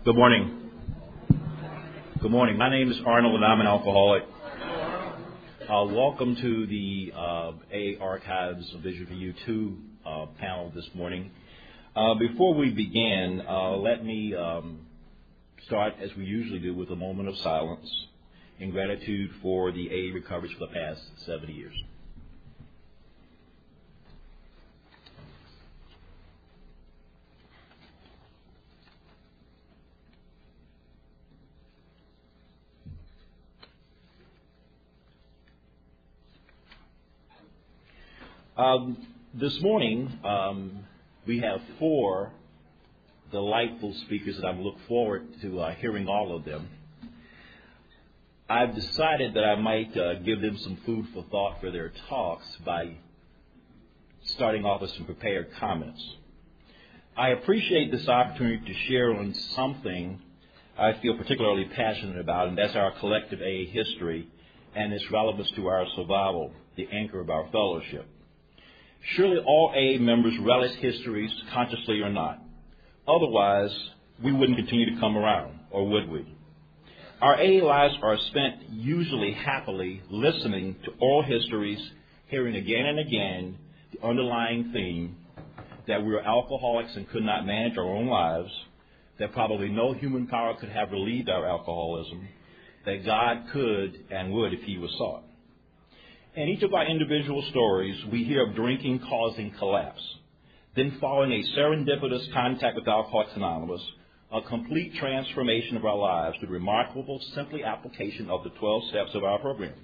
Good morning. Good morning. My name is Arnold, and I'm an alcoholic. Welcome to the AA Archives Vision for You 2 panel this morning. Before we begin, let me start, as we usually do, with a moment of silence in gratitude for the AA recoveries for the past 70 years. This morning, we have 4 delightful speakers, and I look forward to hearing all of them. I've decided that I might give them some food for thought for their talks by starting off with some prepared comments. I appreciate this opportunity to share on something I feel particularly passionate about, and that's our collective AA history and its relevance to our survival, the anchor of our fellowship. Surely all AA members relish histories, consciously or not. Otherwise, we wouldn't continue to come around, or would we? Our AA lives are spent usually happily listening to oral histories, hearing again and again the underlying theme that we are alcoholics and could not manage our own lives, that probably no human power could have relieved our alcoholism, that God could and would if he was sought. In each of our individual stories, we hear of drinking causing collapse, then following a serendipitous contact with Alcoholics Anonymous, a complete transformation of our lives through the remarkable, simply application of the 12 steps of our program.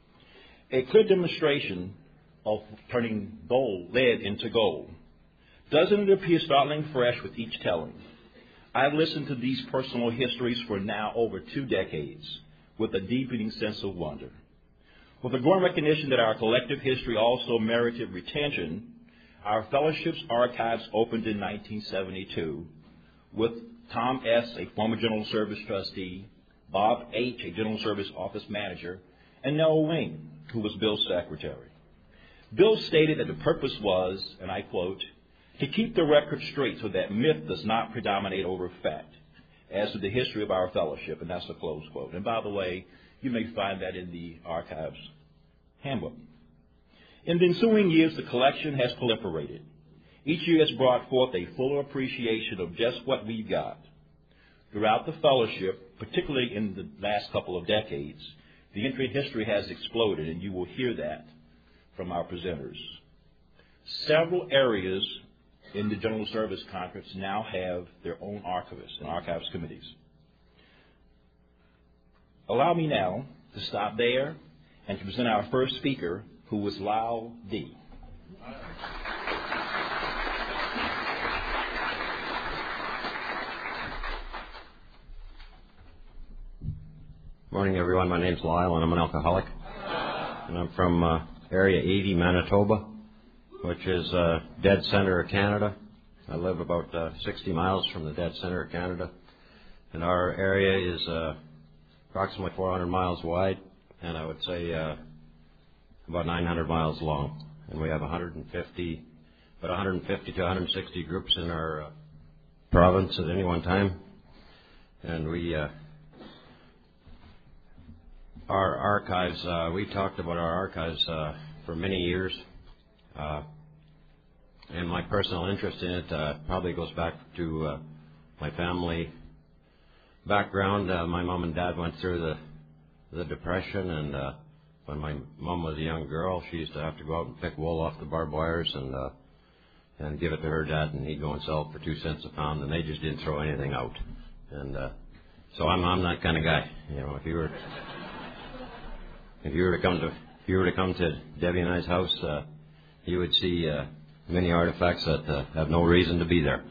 A clear demonstration of turning lead into gold. Doesn't it appear startling fresh with each telling? I've listened to these personal histories for now over 2 decades with a deepening sense of wonder. With a growing recognition that our collective history also merited retention, our fellowship's archives opened in 1972 with Tom S., a former General Service trustee, Bob H., a General Service office manager, and Noel Wing, who was Bill's secretary. Bill stated that the purpose was, and I quote, to keep the record straight so that myth does not predominate over fact as to the history of our fellowship, and that's a close quote. And by the way, you may find that in the archives handbook. In the ensuing years, the collection has proliferated. Each year has brought forth a fuller appreciation of just what we've got. Throughout the fellowship, particularly in the last couple of decades, the entry in history has exploded, and you will hear that from our presenters. Several areas in the General Service Conference now have their own archivists and archives committees. Allow me now to stop there and to present our first speaker, who was Lyle D. Morning, everyone. My name's Lyle, and I'm an alcoholic. And I'm from Area 80, Manitoba, which is dead center of Canada. I live about 60 miles from the dead center of Canada. And our area is approximately 400 miles wide, and I would say about 900 miles long. And we have 150 to 160 groups in our province at any one time. And we, our archives, we talked about our archives for many years. And my personal interest in it probably goes back to my family background. My mom and dad went through the Depression, and when my mom was a young girl, she used to have to go out and pick wool off the barbed wires and give it to her dad, and he'd go and sell it for 2 cents a pound, and they just didn't throw anything out. And so I'm that kind of guy. You know, if you were to come to Debbie and I's house, you would see many artifacts that have no reason to be there.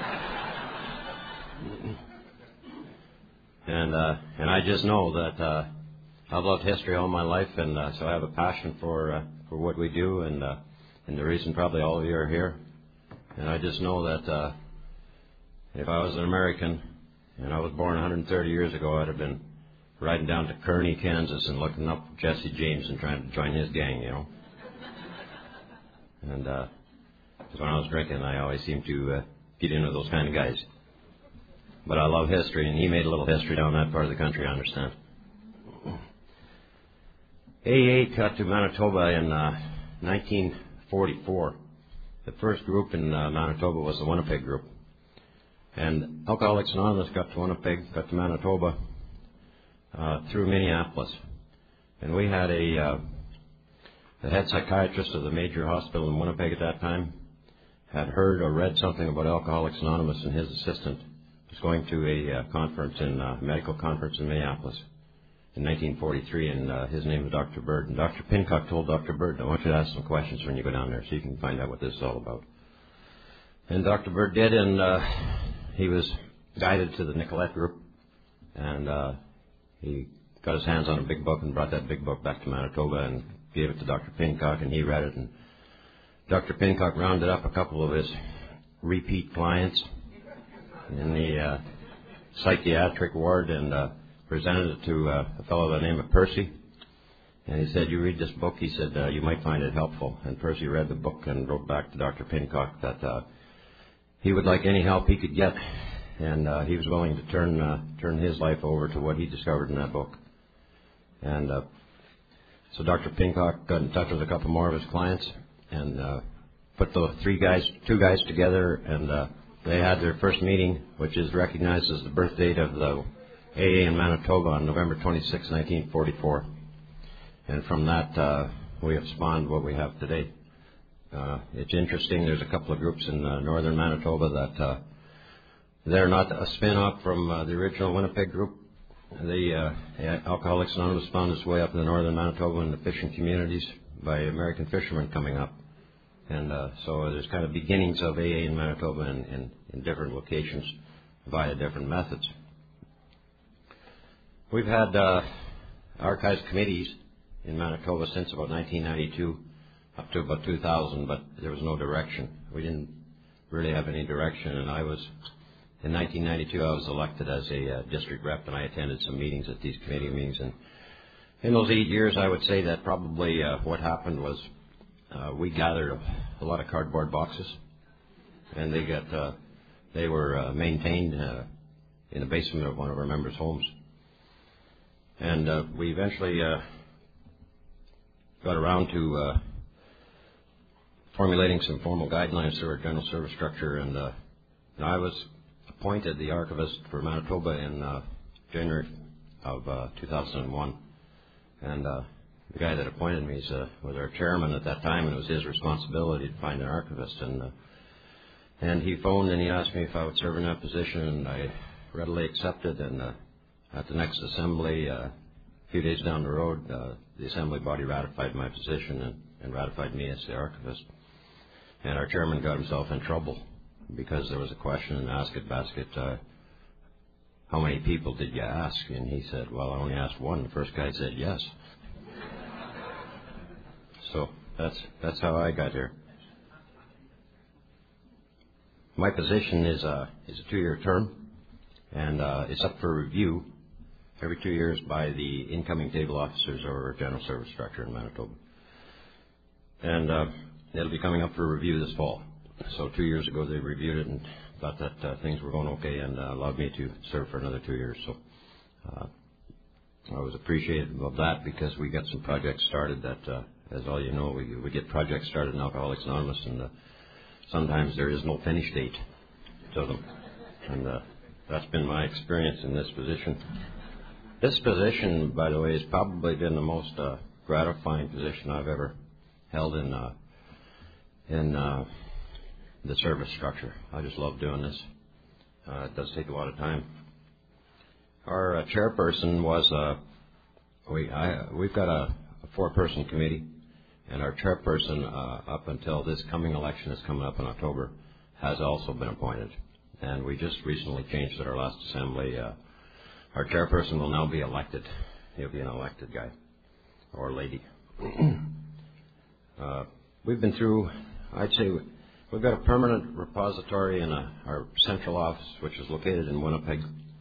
And I just know that I've loved history all my life, and so I have a passion for what we do, and the reason probably all of you are here. And I just know that if I was an American and I was born 130 years ago, I'd have been riding down to Kearney, Kansas, and looking up Jesse James and trying to join his gang, you know. And because when I was drinking, I always seemed to get into those kind of guys. but I love history, and he made a little history down that part of the country, I understand. AA got to Manitoba in 1944. The first group in Manitoba was the Winnipeg group. And Alcoholics Anonymous got to Winnipeg, got to Manitoba through Minneapolis. And we had the head psychiatrist of the major hospital in Winnipeg at that time had heard or read something about Alcoholics Anonymous, and his assistant was going to a conference a medical conference in Minneapolis in 1943, and his name was Dr. Bird. And Dr. Pincock told Dr. Bird, I want you to ask some questions when you go down there so you can find out what this is all about. And Dr. Bird did, and he was guided to the Nicolette group, and he got his hands on a big book and brought that big book back to Manitoba and gave it to Dr. Pincock, and he read it. And Dr. Pincock rounded up a couple of his repeat clients in the psychiatric ward and presented it to a fellow by the name of Percy. And he said, you read this book, he said, you might find it helpful. And Percy read the book and wrote back to Dr. Pincock that he would like any help he could get, and he was willing to turn his life over to what he discovered in that book. And so Dr. Pincock got in touch with a couple more of his clients and put the two guys together, and they had their first meeting, which is recognized as the birth date of the AA in Manitoba on November 26, 1944. And from that, we have spawned what we have today. It's interesting, there's a couple of groups in northern Manitoba that they're not a spin-off from the original Winnipeg group. The Alcoholics Anonymous found its way up in the northern Manitoba in the fishing communities by American fishermen coming up. And so there's kind of beginnings of AA in Manitoba in different locations via different methods. We've had archives committees in Manitoba since about 1992 up to about 2000, but there was no direction. We didn't really have any direction, and in 1992 I was elected as a district rep, and I attended some meetings at these committee meetings. And in those 8 years, I would say that probably what happened was we gathered a lot of cardboard boxes, and they were maintained in the basement of one of our members' homes. And we eventually got around to formulating some formal guidelines for our general service structure, and I was appointed the archivist for Manitoba in January of 2001. And the guy that appointed me was our chairman at that time, and it was his responsibility to find an archivist. And he phoned and he asked me if I would serve in that position, and I readily accepted. And at the next assembly, a few days down the road, the assembly body ratified my position and ratified me as the archivist. And our chairman got himself in trouble because there was a question in Ask-It Basket, how many people did you ask? And he said, well, I only asked one. The first guy said yes. So that's how I got here. My position is a 2-year term, and it's up for review every 2 years by the incoming table officers or our general service structure in Manitoba. And it'll be coming up for review this fall. So 2 years ago they reviewed it and thought that things were going okay, and allowed me to serve for another 2 years. So I was appreciative of that because we got some projects started that, as all you know, we get projects started in Alcoholics Anonymous, and sometimes there is no finish date to them. And that's been my experience in this position. This position, by the way, has probably been the most gratifying position I've ever held in the service structure. I just love doing this. It does take a lot of time. Our chairperson was we've got a 4-person committee, and our chairperson up until this coming election that's coming up in October has also been appointed. And we just recently changed at our last assembly. Our chairperson will now be elected. He'll be an elected guy or lady. We've been through, I'd say, we've got a permanent repository in our central office, which is located in Winnipeg.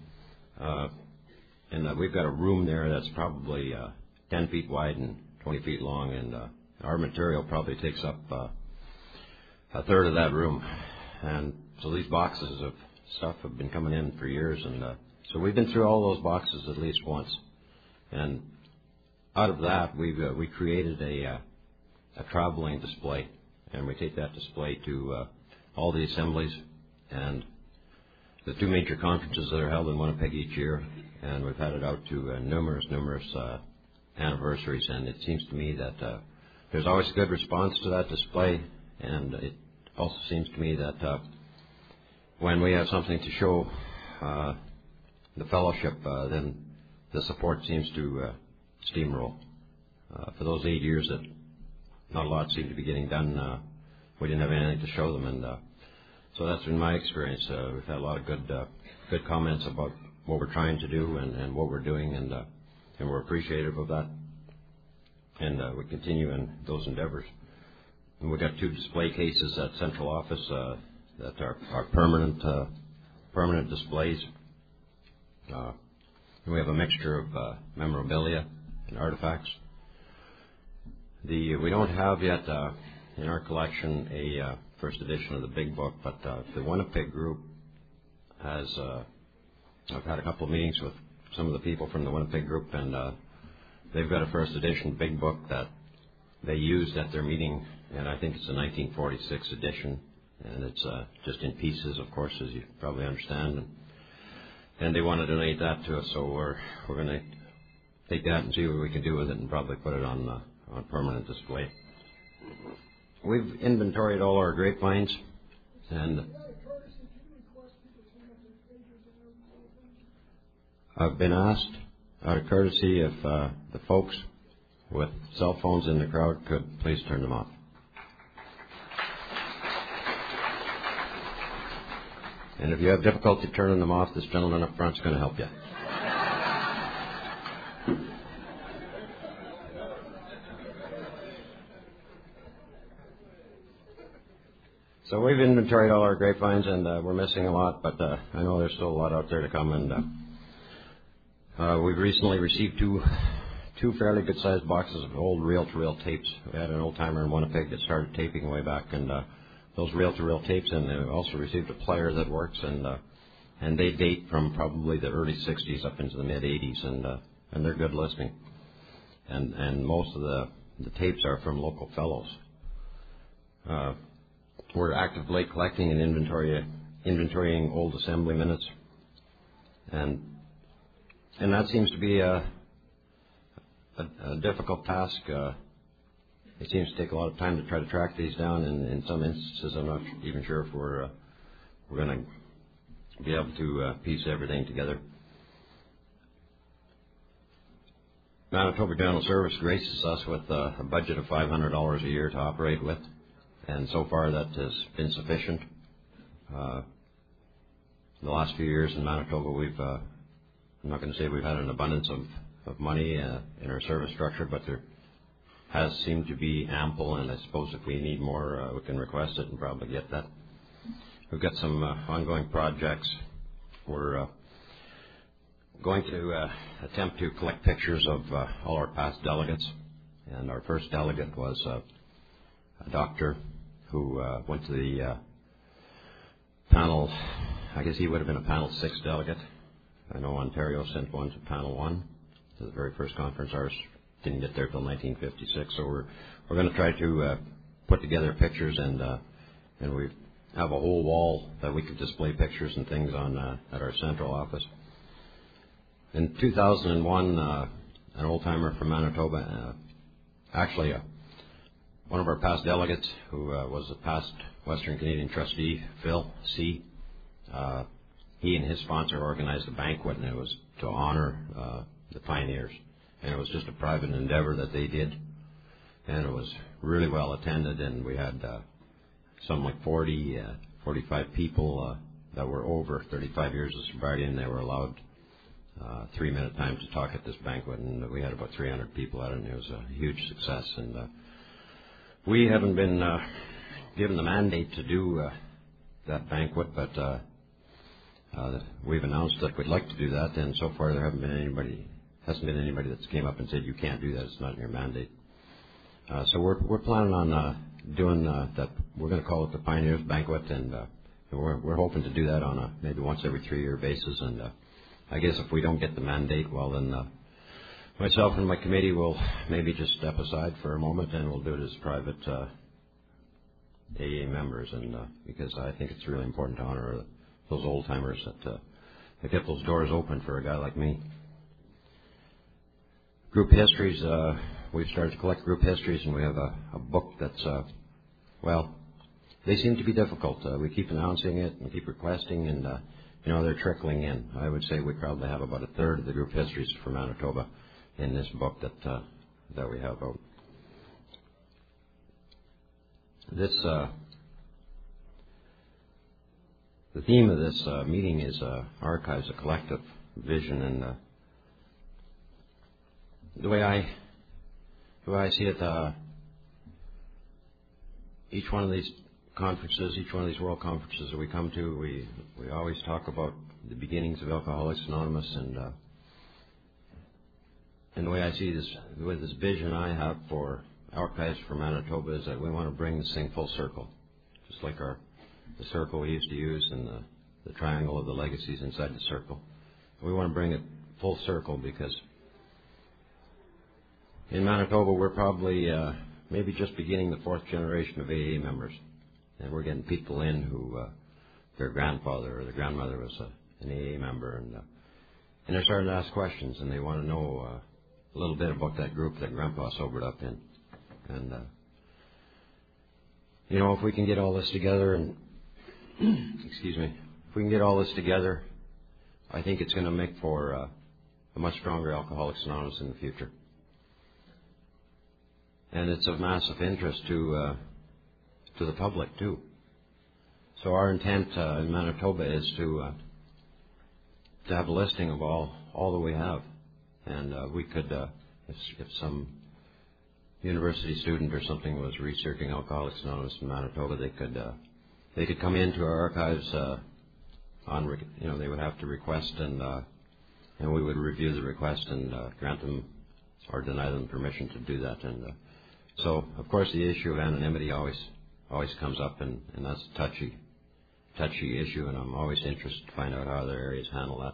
And we've got a room there that's probably 10 feet wide and 20 feet long, and our material probably takes up a third of that room. And so these boxes of stuff have been coming in for years, and so we've been through all those boxes at least once. And out of that, we created a traveling display, and we take that display to all the assemblies and the two major conferences that are held in Winnipeg each year, and we've had it out to numerous anniversaries. And it seems to me that there's always a good response to that display, and it also seems to me that when we have something to show the fellowship, then the support seems to steamroll. For those 8 years that not a lot seemed to be getting done, we didn't have anything to show them, and so that's been my experience. We've had a lot of good comments about what we're trying to do and what we're doing, and we're appreciative of that, and we continue in those endeavors. And we've got 2 display cases at central office that are permanent displays. And we have a mixture of memorabilia and artifacts. We don't have yet in our collection a first edition of the Big Book, but the Winnipeg group has. I've had a couple of meetings with some of the people from the Winnipeg group, and they've got a first edition Big Book that they used at their meeting, and I think it's a 1946 edition, and it's just in pieces, of course, as you probably understand. And they want to donate that to us, so we're going to take that and see what we can do with it, and probably put it on permanent display. We've inventoried all our grapevines, and I've been asked, out of courtesy, if the folks with cell phones in the crowd could please turn them off. And if you have difficulty turning them off, this gentleman up front is going to help you. So we've inventoried all our grapevines, and we're missing a lot, but I know there's still a lot out there to come. And we've recently received two fairly good-sized boxes of old reel-to-reel tapes. We had an old-timer in Winnipeg that started taping way back, and those reel-to-reel tapes, and they also received a player that works, and they date from probably the early 60s up into the mid-80s, and they're good listening. And most of the tapes are from local fellows. We're actively collecting and inventorying old assembly minutes, and that seems to be a difficult task. It seems to take a lot of time to try to track these down, and in some instances, I'm not even sure if we're going to be able to piece everything together. Manitoba General Service graces us with a budget of $500 a year to operate with, and so far that has been sufficient. The last few years in Manitoba, I'm not going to say we've had an abundance of money in our service structure, but there has seemed to be ample, and I suppose if we need more, we can request it and probably get that. We've got some ongoing projects. We're going to attempt to collect pictures of all our past delegates, and our first delegate was a doctor who went to the panel. I guess he would have been a panel 6 delegate. I know Ontario sent one to panel 1 to the very first conference. Ours didn't get there till 1956. So we're going to try to put together pictures, and we have a whole wall that we could display pictures and things on at our central office. In 2001, an old-timer from Manitoba, actually one of our past delegates who was a past Western Canadian trustee, Phil C., he and his sponsor organized a banquet, and it was to honor the pioneers. And it was just a private endeavor that they did, and it was really well attended, and we had something like 45 people that were over 35 years of sobriety, and they were allowed 3-minute time to talk at this banquet, and we had about 300 people at it, and it was a huge success. And we haven't been given the mandate to do that banquet, but we've announced that we'd like to do that, and so far there hasn't been anybody that's came up and said you can't do that, it's not in your mandate. So we're planning on doing that. We're going to call it the Pioneers Banquet, and we're hoping to do that on a maybe once every 3-year basis. And I guess if we don't get the mandate, well then myself and my committee will maybe just step aside for a moment and we'll do it as private AA members, and because I think it's really important to honor those old timers that get those doors open for a guy like me. Group histories, we've started to collect group histories, and we have a book that's, they seem to be difficult. We keep announcing it and keep requesting, and, they're trickling in. I would say we probably have about a third of the group histories for Manitoba in this book that we have out. The theme of this meeting is Archives, a Collective Vision, and the way I see it, each one of these conferences, each one of these world conferences that we come to, we always talk about the beginnings of Alcoholics Anonymous, and the way I see this, with this vision I have for Archives for Manitoba, is that we want to bring this thing full circle, just like the circle we used to use and the triangle of the legacies inside the circle. We want to bring it full circle because in Manitoba we're probably maybe just beginning the 4th generation of AA members, and we're getting people in who their grandfather or their grandmother was an AA member, and they're starting to ask questions, and they want to know a little bit about that group that Grandpa sobered up in. And if we can get all this together, and excuse me, if we can get all this together, I think it's going to make for a much stronger Alcoholics Anonymous in the future. And it's of massive interest to the public too. So our intent in Manitoba is to have a listing of all that we have, and we could, if some university student or something was researching Alcoholics Anonymous in Manitoba, they could come into our archives they would have to request, and we would review the request and grant them or deny them permission to do that. And so, of course, the issue of anonymity always comes up, and that's a touchy issue, and I'm always interested to find out how other areas handle that.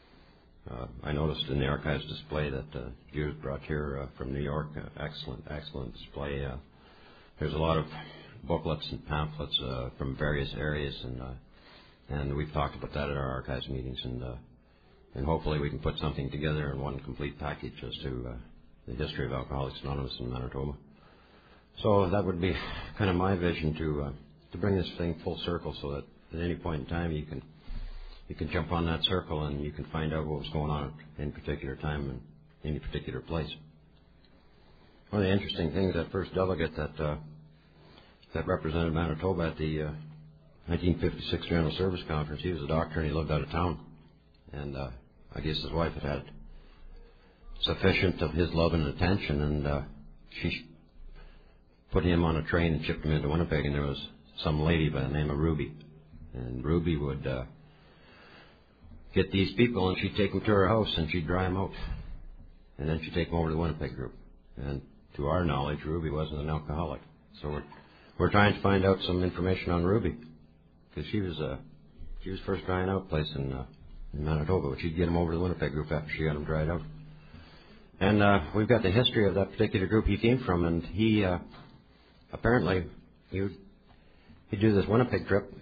I noticed in the archives display that Judith brought here from New York, excellent display. There's a lot of booklets and pamphlets from various areas, and we've talked about that at our archives meetings, and hopefully we can put something together in one complete package as to the history of Alcoholics Anonymous in Manitoba. So that would be kind of my vision to bring this thing full circle, so that at any point in time you can jump on that circle and you can find out what was going on at any particular time in any particular place. One of the interesting things, that first delegate that represented Manitoba at the 1956 General Service Conference, he was a doctor and he lived out of town. And I guess his wife had sufficient of his love and attention, and she put him on a train and shipped him into Winnipeg, and there was some lady by the name of Ruby. And Ruby would get these people, and she'd take them to her house, and she'd dry them out. And then she'd take them over to the Winnipeg group. And to our knowledge, Ruby wasn't an alcoholic. So we're trying to find out some information on Ruby, because she was first drying out place in Manitoba, but she'd get them over to the Winnipeg group after she got them dried out. And we've got the history of that particular group he came from, and he apparently he'd do this Winnipeg trip,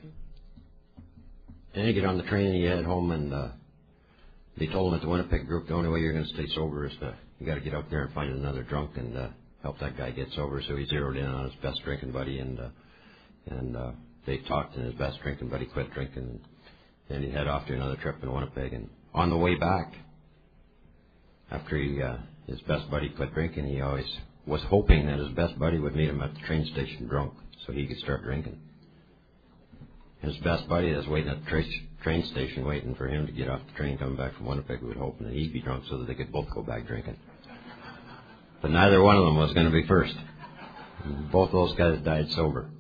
and he'd get on the train and he'd head home, and they told him at the Winnipeg group, the only way you're going to stay sober is you got to get out there and find another drunk and help that guy get sober. So he zeroed in on his best drinking buddy, and they talked, and his best drinking buddy quit drinking, and he'd head off to another trip in Winnipeg. And on the way back, after his best buddy quit drinking, he always was hoping that his best buddy would meet him at the train station drunk so he could start drinking. His best buddy that's waiting at the train station waiting for him to get off the train coming back from Winnipeg would hope that he'd be drunk so that they could both go back drinking. But neither one of them was going to be first. Both those guys died sober.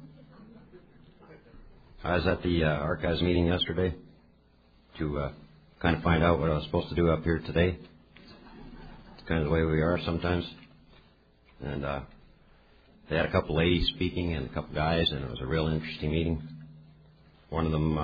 I was at the archives meeting yesterday to kind of find out what I was supposed to do up here today. It's kind of the way we are sometimes. And they had a couple ladies speaking and a couple guys, and it was a real interesting meeting. one of them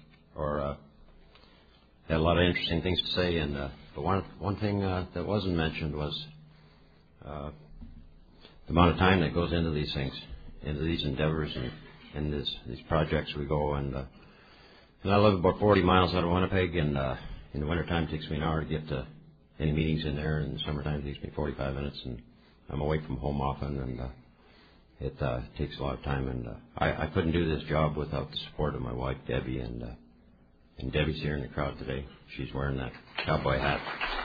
had a lot of interesting things to say. And but one thing that wasn't mentioned was the amount of time that goes into these things, into these endeavors, and these projects we go. And I live about 40 miles out of Winnipeg, and in the wintertime it takes me an hour to get to any meetings in there, and in the summertime it takes me 45 minutes, and I'm away from home often, and it takes a lot of time. And I couldn't do this job without the support of my wife, Debbie, and Debbie's here in the crowd today. She's wearing that cowboy hat.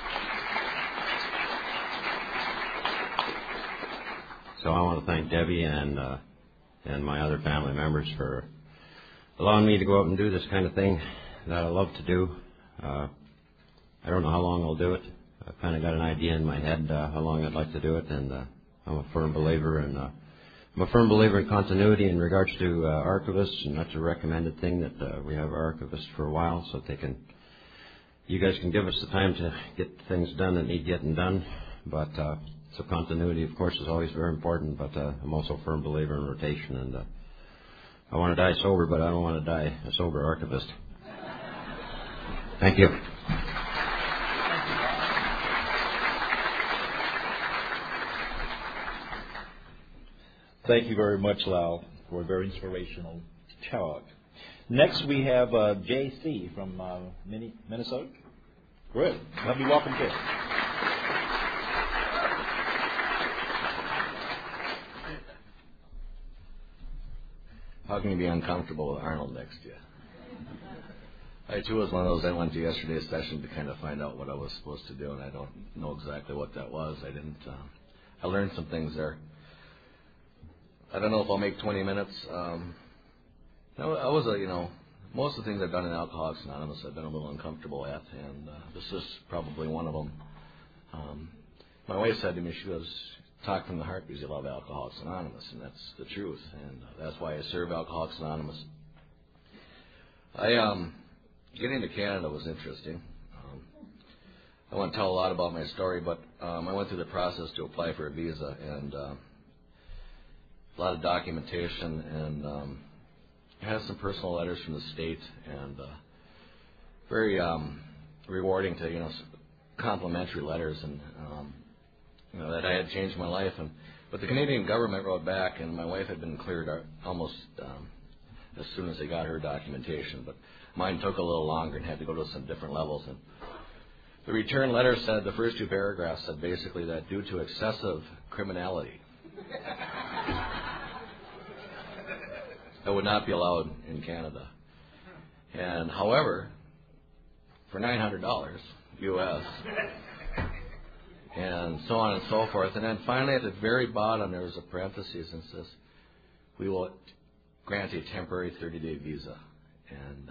So I want to thank Debbie and my other family members for allowing me to go out and do this kind of thing that I love to do. I don't know how long I'll do it. I've kind of got an idea in my head how long I'd like to do it, and I'm a firm believer in continuity in regards to archivists, and that's a recommended thing that we have archivists for a while, so you guys can give us the time to get things done that need getting done. But so continuity, of course, is always very important. But I'm also a firm believer in rotation, and I want to die sober, but I don't want to die a sober archivist. Thank you. Thank you very much, Lyle, for a very inspirational talk. Next, we have J.C. from Minnesota. Good. Let me welcome Kid. How can you be uncomfortable with Arnold next to you? I, too, was one of those. I went to yesterday's session to kind of find out what I was supposed to do, and I don't know exactly what that was. I learned some things there. I don't know if I'll make 20 minutes. Most of the things I've done in Alcoholics Anonymous I've been a little uncomfortable at, and this is probably one of them. My wife said to me, she goes, talk from the heart because you love Alcoholics Anonymous, and that's the truth, and that's why I serve Alcoholics Anonymous. Getting to Canada was interesting. I won't tell a lot about my story, but I went through the process to apply for a visa, and a lot of documentation, and I had some personal letters from the state, and very rewarding to, complimentary letters, and that I had changed my life. But the Canadian government wrote back, and my wife had been cleared almost as soon as they got her documentation, but mine took a little longer and had to go to some different levels. And the return letter said, the first two paragraphs said basically that due to excessive criminality, I would not be allowed in Canada. And however, for $900 US, and so on and so forth. And then finally at the very bottom there was a parenthesis and says, we will grant a temporary 30-day visa. And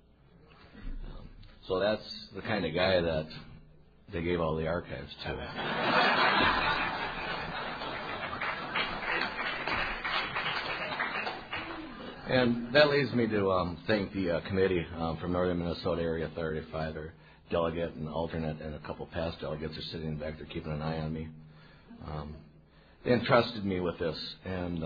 so that's the kind of guy that they gave all the archives to. And that leads me to thank the committee from Northern Minnesota Area Authority 5, their delegate and alternate, and a couple past delegates are sitting back there keeping an eye on me. They entrusted me with this, and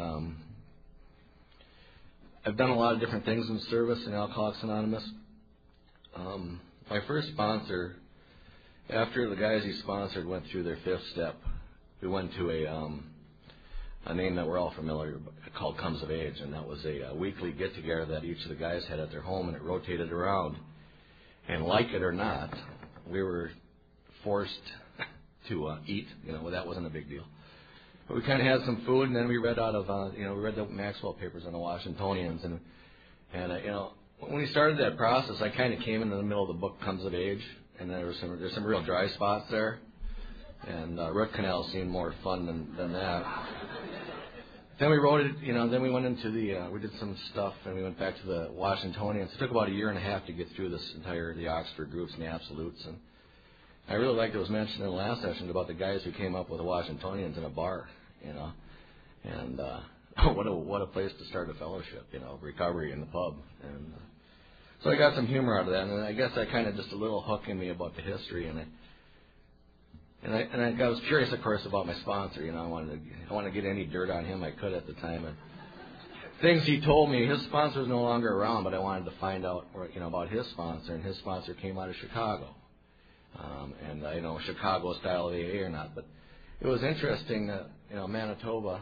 I've done a lot of different things in service in Alcoholics Anonymous. My first sponsor, after the guys he sponsored went through their fifth step, we went to a name that we're all familiar with called Comes of Age, and that was a weekly get-together that each of the guys had at their home, and it rotated around. And like it or not, we were forced to eat. That wasn't a big deal. But we kind of had some food, and then we read out of, we read the Maxwell papers on the Washingtonians, and when we started that process, I kind of came into the middle of the book Comes of Age, and there's some real dry spots there, and root canal seemed more fun than that. Then we wrote it, then we went into we did some stuff, and we went back to the Washingtonians. It took about a year and a half to get through the Oxford groups and the Absolutes. And I really liked it was mentioned in the last session about the guys who came up with the Washingtonians in a bar, and what a place to start a fellowship, recovery in the pub. And so I got some humor out of that, and I guess that kind of just a little hook in me about the history, and I was curious, of course, about my sponsor. I wanted to get any dirt on him I could at the time. things he told me. His sponsor is no longer around, but I wanted to find out, about his sponsor, and his sponsor came out of Chicago. And I know Chicago style of AA or not, but it was interesting that Manitoba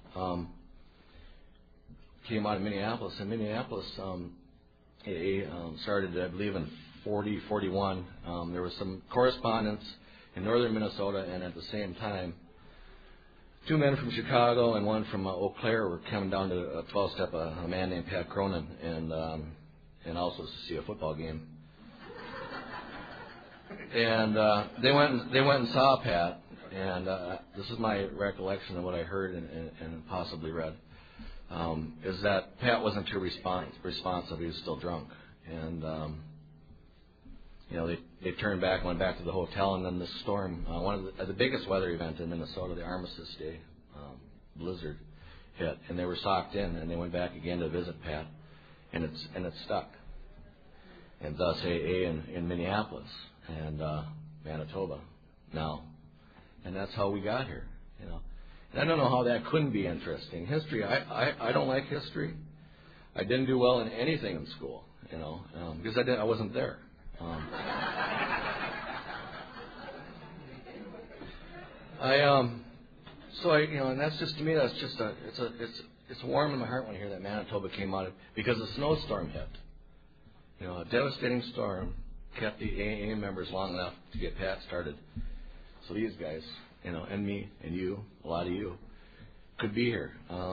came out of Minneapolis, and Minneapolis AA started, I believe, in 41. There was some correspondence in northern Minnesota, and at the same time, 2 men from Chicago and 1 from Eau Claire were coming down to a 12-step, a man named Pat Cronin, and also to see a football game. And they went and saw Pat, and this is my recollection of what I heard and possibly read, is that Pat wasn't too responsive. He was still drunk, and they turned back, went back to the hotel, and then the storm, one of the biggest weather event in Minnesota, the Armistice Day blizzard hit, and they were socked in, and they went back again to visit Pat, and it stuck, and thus AA in Minneapolis and Manitoba now, and that's how we got here, And I don't know how that couldn't be interesting. History, I don't like history. I didn't do well in anything in school, because I wasn't there. And that's just, to me, that's just it's warm in my heart when I hear that Manitoba came out because a snowstorm hit. A devastating storm kept the AA members long enough to get Pat started. So these guys, and me and you, a lot of you, could be here.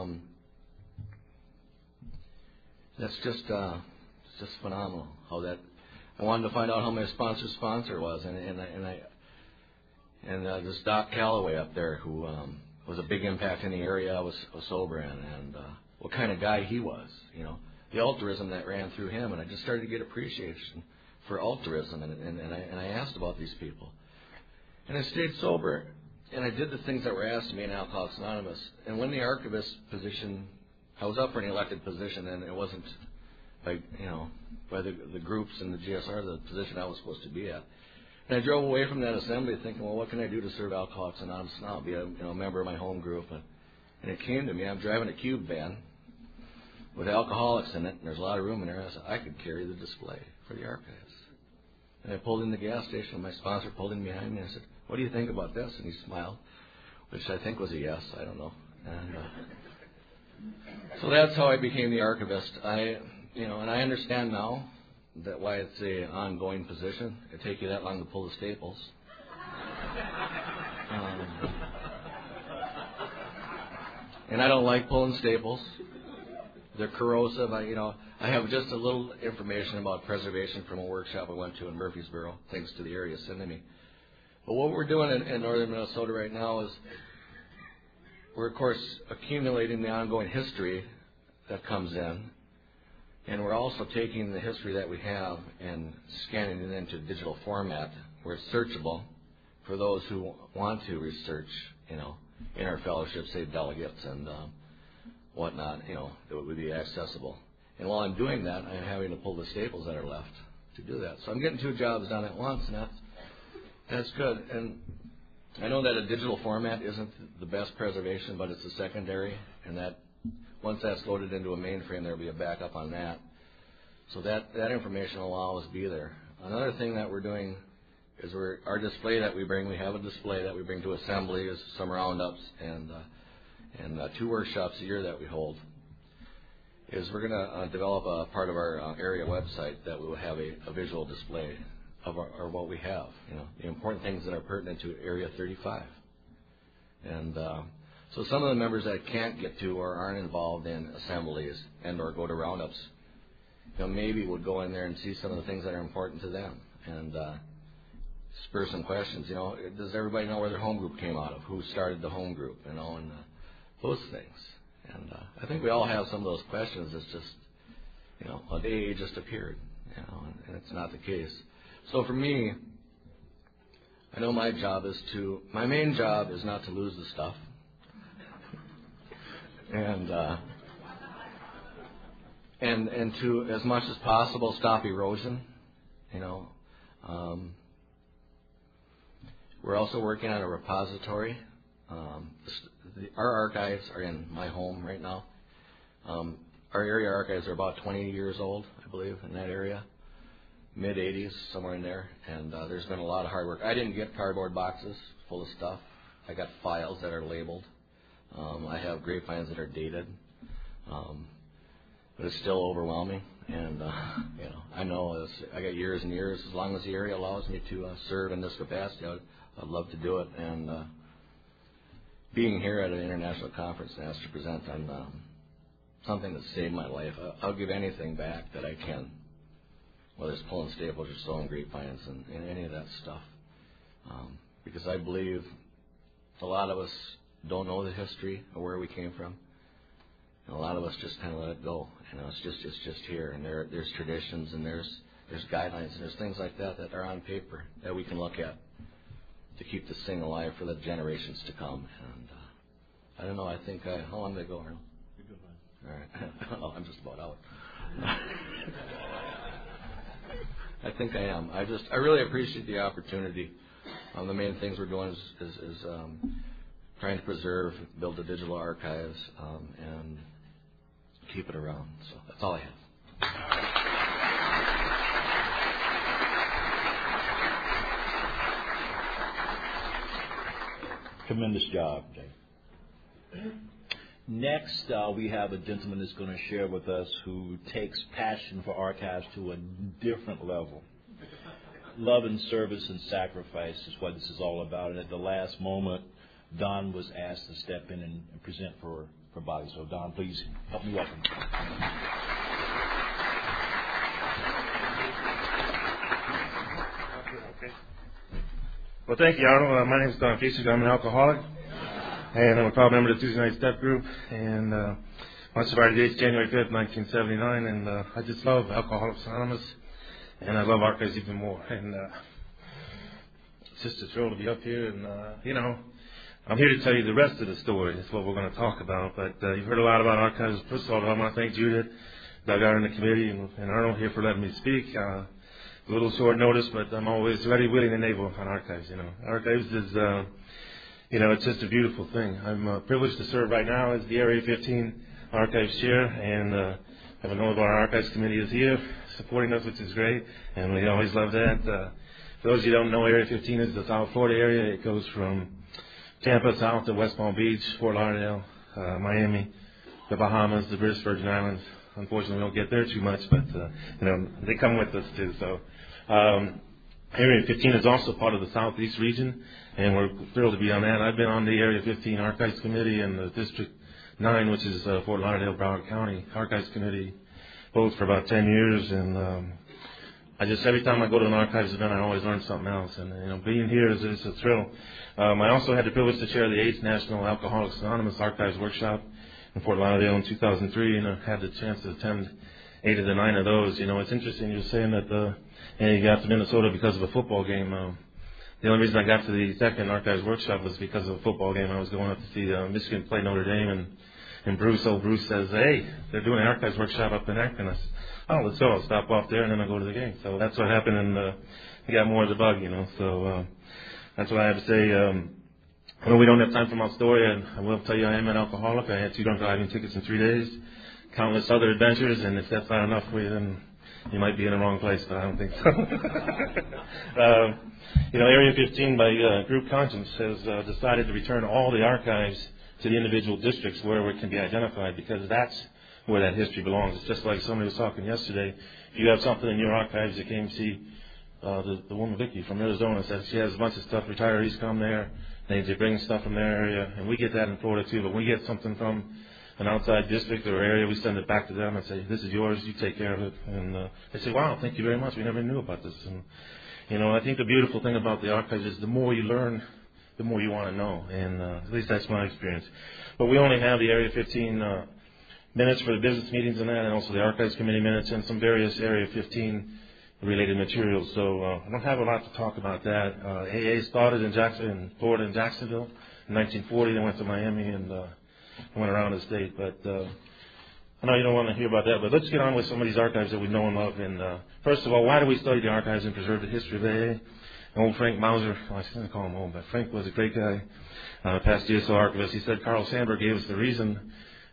That's just it's just phenomenal how that. I wanted to find out how my sponsor was, and this Doc Calloway up there who was a big impact in the area I was sober in, and what kind of guy he was, the altruism that ran through him, and I just started to get appreciation for altruism, and I asked about these people, and I stayed sober, and I did the things that were asked of me in Alcoholics Anonymous, and when the archivist position, I was up for an elected position, and it wasn't by the groups and the GSR, the position I was supposed to be at. And I drove away from that assembly thinking, well, what can I do to serve Alcoholics Anonymous now? Be a member of my home group. And it came to me, I'm driving a cube van with alcoholics in it, and there's a lot of room in there. I said, I could carry the display for the archives. And I pulled in the gas station, and my sponsor pulled in behind me, and I said, what do you think about this? And he smiled, which I think was a yes, I don't know. And so that's how I became the archivist. And I understand now that why it's an ongoing position. It'd take you that long to pull the staples. And I don't like pulling staples. They're corrosive. I have just a little information about preservation from a workshop I went to in Murfreesboro, thanks to the area sending me. But what we're doing in northern Minnesota right now is we're, of course, accumulating the ongoing history that comes in. And we're also taking the history that we have and scanning it into digital format where it's searchable for those who want to research, in our fellowship, say delegates and whatnot, that would be accessible. And while I'm doing that, I'm having to pull the staples that are left to do that. So I'm getting 2 jobs done at once, and that's good. And I know that a digital format isn't the best preservation, but it's a secondary, and that once that's loaded into a mainframe, there'll be a backup on that. So that information will always be there. Another thing that we're doing is our display that we bring. We have a display that we bring to assemblies, some roundups, and 2 workshops a year that we hold. Is we're going to develop a part of our area website that will have a visual display of what we have. The important things that are pertinent to Area 35, and so some of the members that can't get to or aren't involved in assemblies and or go to roundups, maybe would go in there and see some of the things that are important to them and spur some questions. Does everybody know where their home group came out of? Who started the home group? And those things. And I think we all have some of those questions. It's just, a day just appeared, and it's not the case. So for me, I know my main job is not to lose the stuff. And to, as much as possible, stop erosion. We're also working on a repository. Our archives are in my home right now. Our area archives are about 20 years old, I believe, in that area. Mid-'80s, somewhere in there. And there's been a lot of hard work. I didn't get cardboard boxes full of stuff. I got files that are labeled. I have grapevines that are dated. But it's still overwhelming. And, I know I got years and years. As long as the area allows me to serve in this capacity, I'd love to do it. And being here at an international conference and asked to present on something that saved my life, I'll give anything back that I can, whether it's pulling staples or sewing grapevines and any of that stuff. Because I believe a lot of us don't know the history of where we came from. And a lot of us just kind of let it go. It's just here. And there's traditions and there's guidelines and there's things like that that are on paper that we can look at to keep this thing alive for the generations to come. And I don't know. I think how long did I go, Arnold? You're good, man. All right. Oh, I'm just about out. I think I am. I really appreciate the opportunity. The main things we're doing is trying to preserve, build the digital archives, and keep it around. So that's all I have. Tremendous job, Jay. Next, we have a gentleman that's going to share with us who takes passion for archives to a different level. Love and service and sacrifice is what this is all about. And at the last moment, Don was asked to step in and present for Bobby. So, Don, please help me welcome. Okay. Well, thank you, Arnold. My name is Don Casey. I'm an alcoholic, and I'm a proud member of the Tuesday Night Step Group. And my sobriety date is January 5th, 1979, and I just love Alcoholics Anonymous, and I love archives even more. And it's just a thrill to be up here, and I'm here to tell you the rest of the story. That's what we're going to talk about. But you've heard a lot about archives. First of all, I want to thank Judith, Doug in the committee, and Arnold here for letting me speak. A little short notice, but I'm always ready, willing, and able on archives. Archives is, it's just a beautiful thing. I'm privileged to serve right now as the Area 15 Archives Chair, and I know of our Archives Committee is here supporting us, which is great, and we always love that. For those of you who don't know, Area 15 is the South Florida area. It goes from Tampa south to West Palm Beach, Fort Lauderdale, Miami, the Bahamas, the British Virgin Islands. Unfortunately, we don't get there too much, but they come with us too. So, Area 15 is also part of the Southeast region, and we're thrilled to be on that. I've been on the Area 15 Archives Committee and the District 9, which is Fort Lauderdale, Broward County Archives Committee, both for about 10 years, and every time I go to an archives event, I always learn something else, and being here is a thrill. I also had the privilege to chair the 8th National Alcoholics Anonymous Archives Workshop in Fort Lauderdale in 2003, and I had the chance to attend 8 of the 9 of those. It's interesting you're saying that you got to Minnesota because of a football game. The only reason I got to the second Archives Workshop was because of a football game. I was going up to see Michigan play Notre Dame, and Bruce says, "Hey, they're doing an Archives Workshop up in Akron." I said, "Oh, let's go." I'll stop off there, and then I'll go to the game. So that's what happened, and I got more of the bug, So that's what I have to say. I know we don't have time for my story, and I will tell you I am an alcoholic. I had 2 drunk driving tickets in 3 days, countless other adventures, and if that's not enough for you, then you might be in the wrong place, but I don't think so. Area 15 by Group Conscience has decided to return all the archives to the individual districts where it can be identified, because that's where that history belongs. It's just like somebody was talking yesterday. If you have something in your archives, you came see the woman Vicky from Arizona said she has a bunch of stuff. Retirees come there, they bring stuff from their area, and we get that in Florida too. But when we get something from an outside district or area, we send it back to them and say, "This is yours. You take care of it." And they say, "Wow, thank you very much. We never knew about this." And I think the beautiful thing about the archives is the more you learn, the more you want to know. And at least that's my experience. But we only have the Area 15 minutes for the business meetings and that, and also the Archives Committee minutes and some various Area 15 related materials. So I don't have a lot to talk about that. AA started in Florida in Jacksonville in 1940. They went to Miami and went around the state. But I know you don't want to hear about that, but let's get on with some of these archives that we know and love. And first of all, why do we study the archives and preserve the history of AA? Old Frank Mauser, I shouldn't call him old, but Frank was a great guy, past GSO archivist. He said Carl Sandburg gave us the reason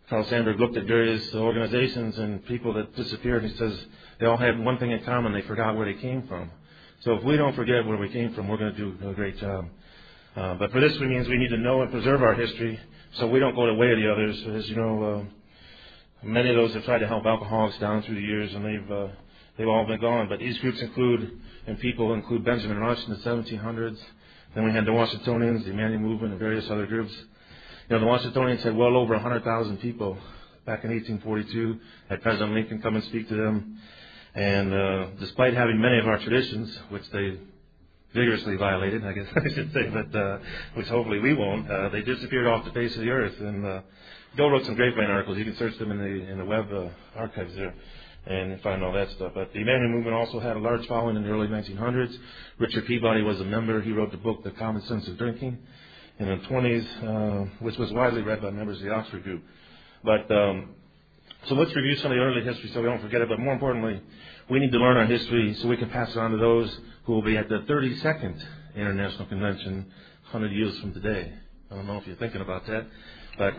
Carl Sandburg looked at various organizations and people that disappeared, and he says they all had one thing in common: they forgot where they came from. So if we don't forget where we came from, we're going to do a great job. But for this, it means we need to know and preserve our history so we don't go the way of the others. As you know, many of those have tried to help alcoholics down through the years, and they've all been gone. But these groups include Benjamin Rush in the 1700s. Then we had the Washingtonians, the Emmanuel Movement, and various other groups. You know, the Washingtonians had well over 100,000 people back in 1842. Had President Lincoln come and speak to them. And despite having many of our traditions, which they vigorously violated, I guess I should say, but which hopefully we won't, they disappeared off the face of the earth. And Bill wrote some grapevine articles. You can search them in the web archives there and find all that stuff. But the Emmanuel Movement also had a large following in the early 1900s. Richard Peabody was a member. He wrote the book, The Common Sense of Drinking, in the 20s, which was widely read by members of the Oxford group. But so let's review some of the early history so we don't forget it. But more importantly, we need to learn our history so we can pass it on to those who will be at the 32nd International Convention 100 years from today. I don't know if you're thinking about that, but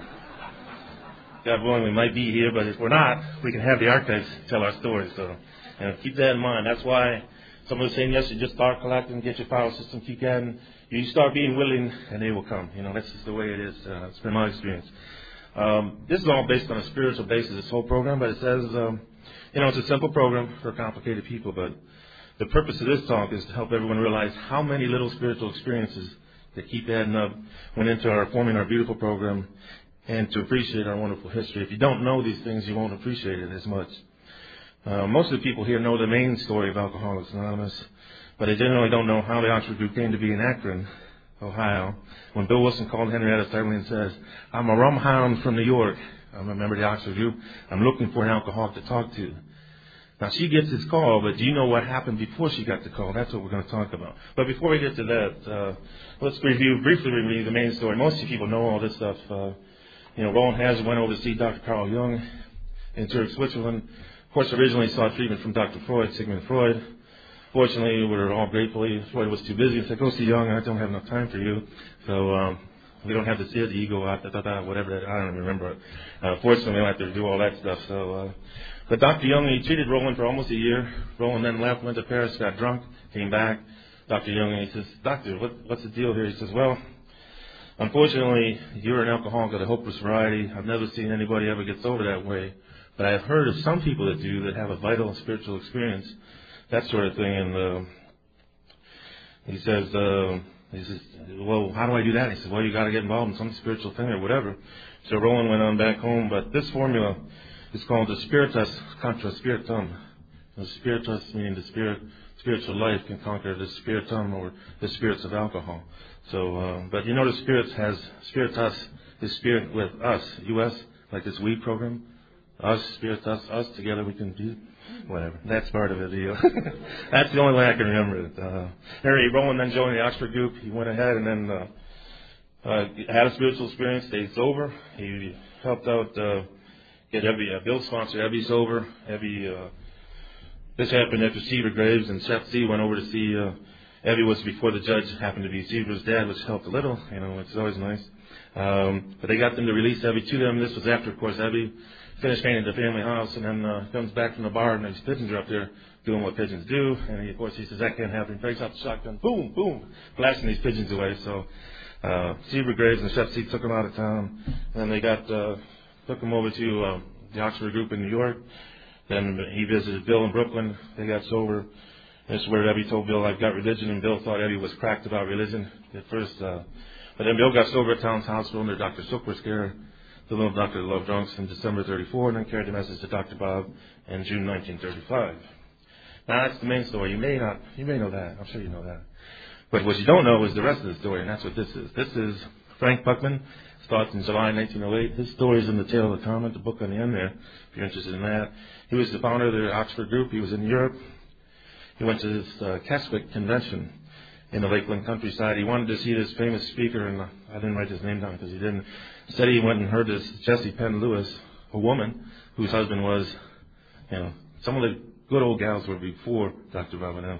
God willing, we might be here. But if we're not, we can have the archives tell our stories. So, and keep that in mind. That's why someone was saying yesterday, just start collecting, get your file system, keep adding. You start being willing, and they will come. You know, that's just the way it is. It's been my experience. This is all based on a spiritual basis, this whole program, but it says, it's a simple program for complicated people, but the purpose of this talk is to help everyone realize how many little spiritual experiences that keep adding up went into forming our beautiful program and to appreciate our wonderful history. If you don't know these things, you won't appreciate it as much. Most of the people here know the main story of Alcoholics Anonymous, but they generally don't know how the Oxford group came to be in Akron, Ohio. When Bill Wilson called Henrietta suddenly and says, "I'm a rum hound from New York. I'm a member of the Oxford group. I'm looking for an alcoholic to talk to." Now, she gets this call, but do you know what happened before she got the call? That's what we're going to talk about. But before we get to that, let's briefly review the main story. Most of you people know all this stuff. Roland Hazard went over to see Dr. Carl Jung in Zurich, Switzerland. Of course, originally sought treatment from Dr. Freud, Sigmund Freud. Fortunately, we were all grateful. Freud was too busy. He said, "Go see Jung. I don't have enough time for you." So we don't have to see it, the ego, whatever that, I don't even remember it. Fortunately, we don't have to do all that stuff. But Dr. Jung, he treated Roland for almost a year. Roland then left, went to Paris, got drunk, came back. Dr. Jung, he says, "Doctor, what's the deal here?" He says, "Well, unfortunately, you're an alcoholic of the hopeless variety. I've never seen anybody ever get sober that way. But I've heard of some people that do, that have a vital spiritual experience, that sort of thing." And he says, "Well, how do I do that?" He says, "Well, you got to get involved in some spiritual thing or whatever." So Roland went on back home. But this formula is called the Spiritus contra Spiritum. The Spiritus meaning the spiritual life can conquer the Spiritum, or the spirits of alcohol. So, but the Spiritus is spirit with us, U.S., like this weed program. Us, Spiritus, us, together we can do whatever. That's part of it. That's the only way I can remember it. Harry Roland then joined the Oxford group. He went ahead and then had a spiritual experience, stayed sober. He helped out get Bill sponsored Evie sober. This happened after Seaver Graves and Seth C. went over to see Evie. Was before the judge happened to be Seaver's dad, which helped a little. Which is always nice. But they got them to release Evie to them. This was after, of course, Evie finished painting the family house, and then comes back from the bar, and these pigeons are up there doing what pigeons do. And of course, he says, "That can't happen." He breaks out the shotgun, boom, boom, blasting these pigeons away. So Seaver Graves and Chef C took him out of town, and they took him over to the Oxford group in New York. Then he visited Bill in Brooklyn. They got sober. This is where Evie told Bill, "I've got religion," and Bill thought Evie was cracked about religion at first. But then Bill got sober at Towns Hospital under Dr. Silkworth's care, the little doctor that loved drunks, in December 34, and then carried the message to Dr. Bob in June 1935. Now, that's the main story. You may know that. I'm sure you know that. But what you don't know is the rest of the story, and that's what this is. This is Frank Buckman. Starts in July 1908. His story is in The Tale of the Comet, the book on the end there, if you're interested in that. He was the founder of the Oxford group. He was in Europe. He went to this Keswick convention in the Lakeland countryside. He wanted to see this famous speaker, and I didn't write his name down because he didn't. Instead, he went and heard this Jessie Penn Lewis, a woman whose husband was, some of the good old gals were before Dr. Bob and them.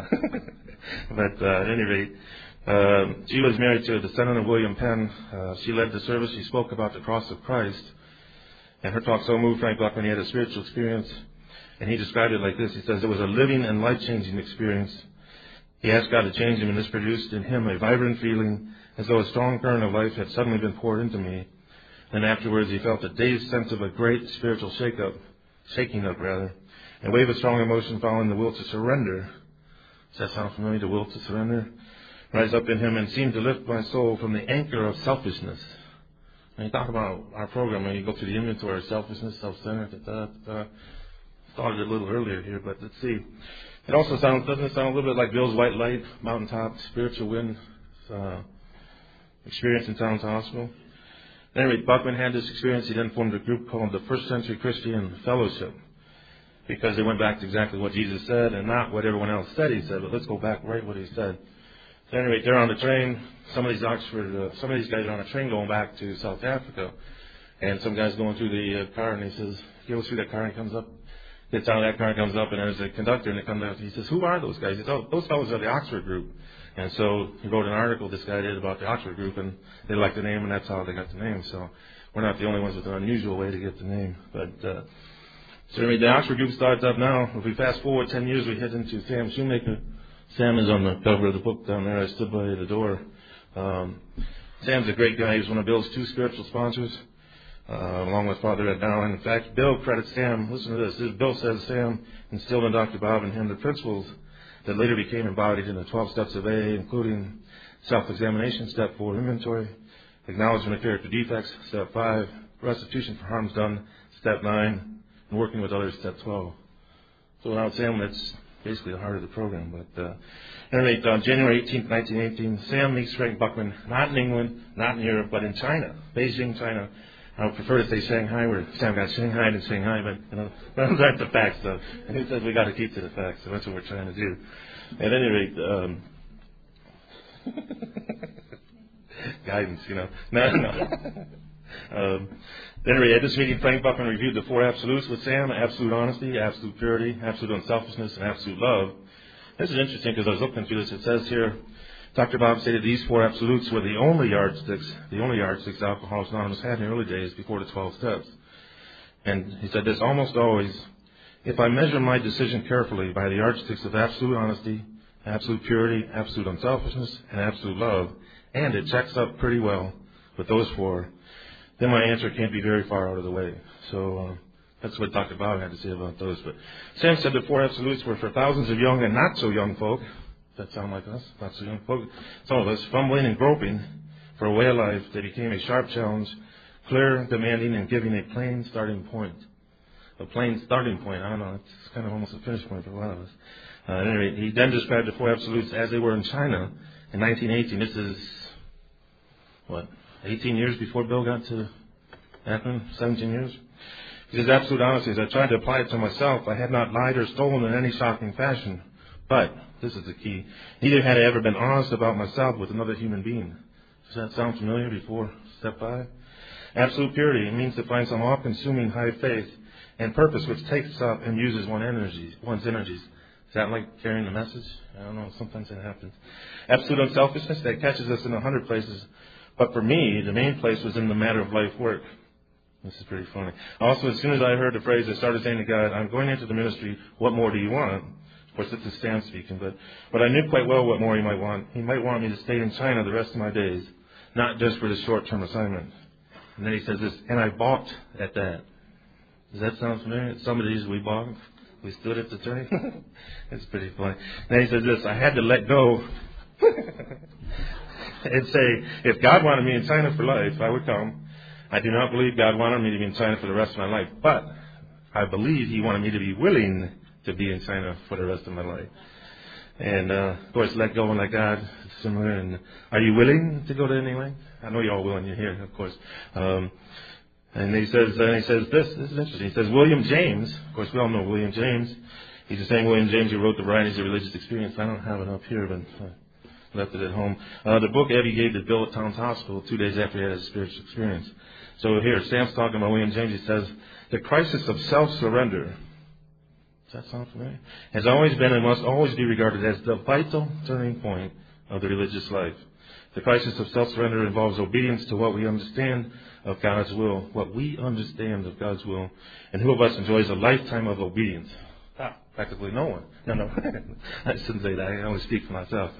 But at any rate, she was married to a descendant of William Penn. She led the service. She spoke about the cross of Christ. And her talk so moved Frank Buckman, he had a spiritual experience, and he described it like this. He says, it was a living and life-changing experience. He asked God to change him, and this produced in him a vibrant feeling as though a strong current of life had suddenly been poured into me. And afterwards he felt a dazed sense of a great spiritual shaking up, a wave of strong emotion following the will to surrender. Does that sound familiar, the will to surrender? Rise up in him and seemed to lift my soul from the anchor of selfishness. When you talk about our program, when you go through the inventory of selfishness, self-centered, started a little earlier here, but let's see. It also doesn't it sound a little bit like Bill's White Light, Mountaintop, Spiritual Wind experience in Towns Hospital? Anyway, Buckman had this experience. He then formed a group called the First Century Christian Fellowship, because they went back to exactly what Jesus said and not what everyone else said he said, but let's go back right what he said. So anyway, they're on the train. Some of these guys are on a train going back to South Africa, and some guy's going through the car, and he says, he goes through that car and comes up, gets out of that car and comes up, and there's a conductor, and it comes out, he says, who are those guys? He says, oh, those fellows are the Oxford group. And so he wrote an article, this guy did, about the Oxford group, and they liked the name, and that's how they got the name. So we're not the only ones with an unusual way to get the name. But so anyway, the Oxford group starts up now. If we fast forward 10 years, we head into Sam Shoemaker. Sam is on the cover of the book down there. I stood by the door. Sam's a great guy. He's one of Bill's two spiritual sponsors, along with Father Ed Dowling. In fact, Bill credits Sam. Listen to this. Bill says Sam instilled in Dr. Bob and him the principles that later became embodied in the 12 steps of AA, including self-examination, step 4, inventory, acknowledgement of character defects, step 5, restitution for harms done, step 9, and working with others, step 12. So without Sam, that's basically the heart of the program. But anyway, on January 18th, 1918, Sam meets Frank Buckman, not in England, not in Europe, but in China, Beijing, China. I would prefer to say Shanghai, where Sam got Shanghai and Shanghai, but those aren't the facts, though. And he says we got to keep to the facts, so that's what we're trying to do. At any rate, guidance, Anyway, at this meeting, Frank Buckman reviewed the 4 absolutes with Sam: absolute honesty, absolute purity, absolute unselfishness, and absolute love. This is interesting because I was looking through this. It says here, Dr. Bob stated these 4 absolutes were the only yardsticks Alcoholics Anonymous had in the early days before the 12 steps. And he said this: almost always, if I measure my decision carefully by the yardsticks of absolute honesty, absolute purity, absolute unselfishness, and absolute love, and it checks up pretty well with those 4, then my answer can't be very far out of the way. So that's what Dr. Bob had to say about those. But Sam said the 4 absolutes were for thousands of young and not so young folk. Does that sound like us? Not so young folk. Some of us fumbling and groping for a way of life that became a sharp challenge, clear, demanding, and giving a plain starting point. A plain starting point. I don't know. It's kind of almost a finish point for a lot of us. Anyway, he then described the 4 absolutes as they were in China in 1918. This is, 18 years before Bill got to Akron? 17 years? He says, absolute honesty. As I tried to apply it to myself, I had not lied or stolen in any shocking fashion. But, this is the key, neither had I ever been honest about myself with another human being. Does that sound familiar before step 5? Absolute purity. It means to find some all-consuming high faith and purpose which takes up and uses one's energies. Is that like carrying the message? I don't know. Sometimes that happens. Absolute unselfishness. That catches us in 100 places. But for me, the main place was in the matter of life work. This is pretty funny. Also, as soon as I heard the phrase, I started saying to God, I'm going into the ministry. What more do you want? Of course, this is Sam speaking, but I knew quite well what more he might want. He might want me to stay in China the rest of my days, not just for the short-term assignment. And then he says this, and I balked at that. Does that sound familiar? Some of these we balked. We stood at the turning. It's pretty funny. Then he says this, I had to let go and say, if God wanted me in China for life, I would come. I do not believe God wanted me to be in China for the rest of my life, but I believe He wanted me to be willing to be in China for the rest of my life. And, of course, let go and let God is similar. And are you willing to go to any length? I know you're all willing. You're here, of course. And he says this is interesting. He says, William James, of course, we all know William James. He's the same William James who wrote The Varieties of Religious Experience. I don't have it up here, but I left it at home. The book Eddie gave to Bill at Towns Hospital 2 days after he had his spiritual experience. So here, Sam's talking about William James. He says, the crisis of self-surrender, does that sound familiar? Has always been and must always be regarded as the vital turning point of the religious life. The crisis of self-surrender involves obedience to what we understand of God's will, and who of us enjoys a lifetime of obedience? Practically no one. No, I shouldn't say that. I only speak for myself.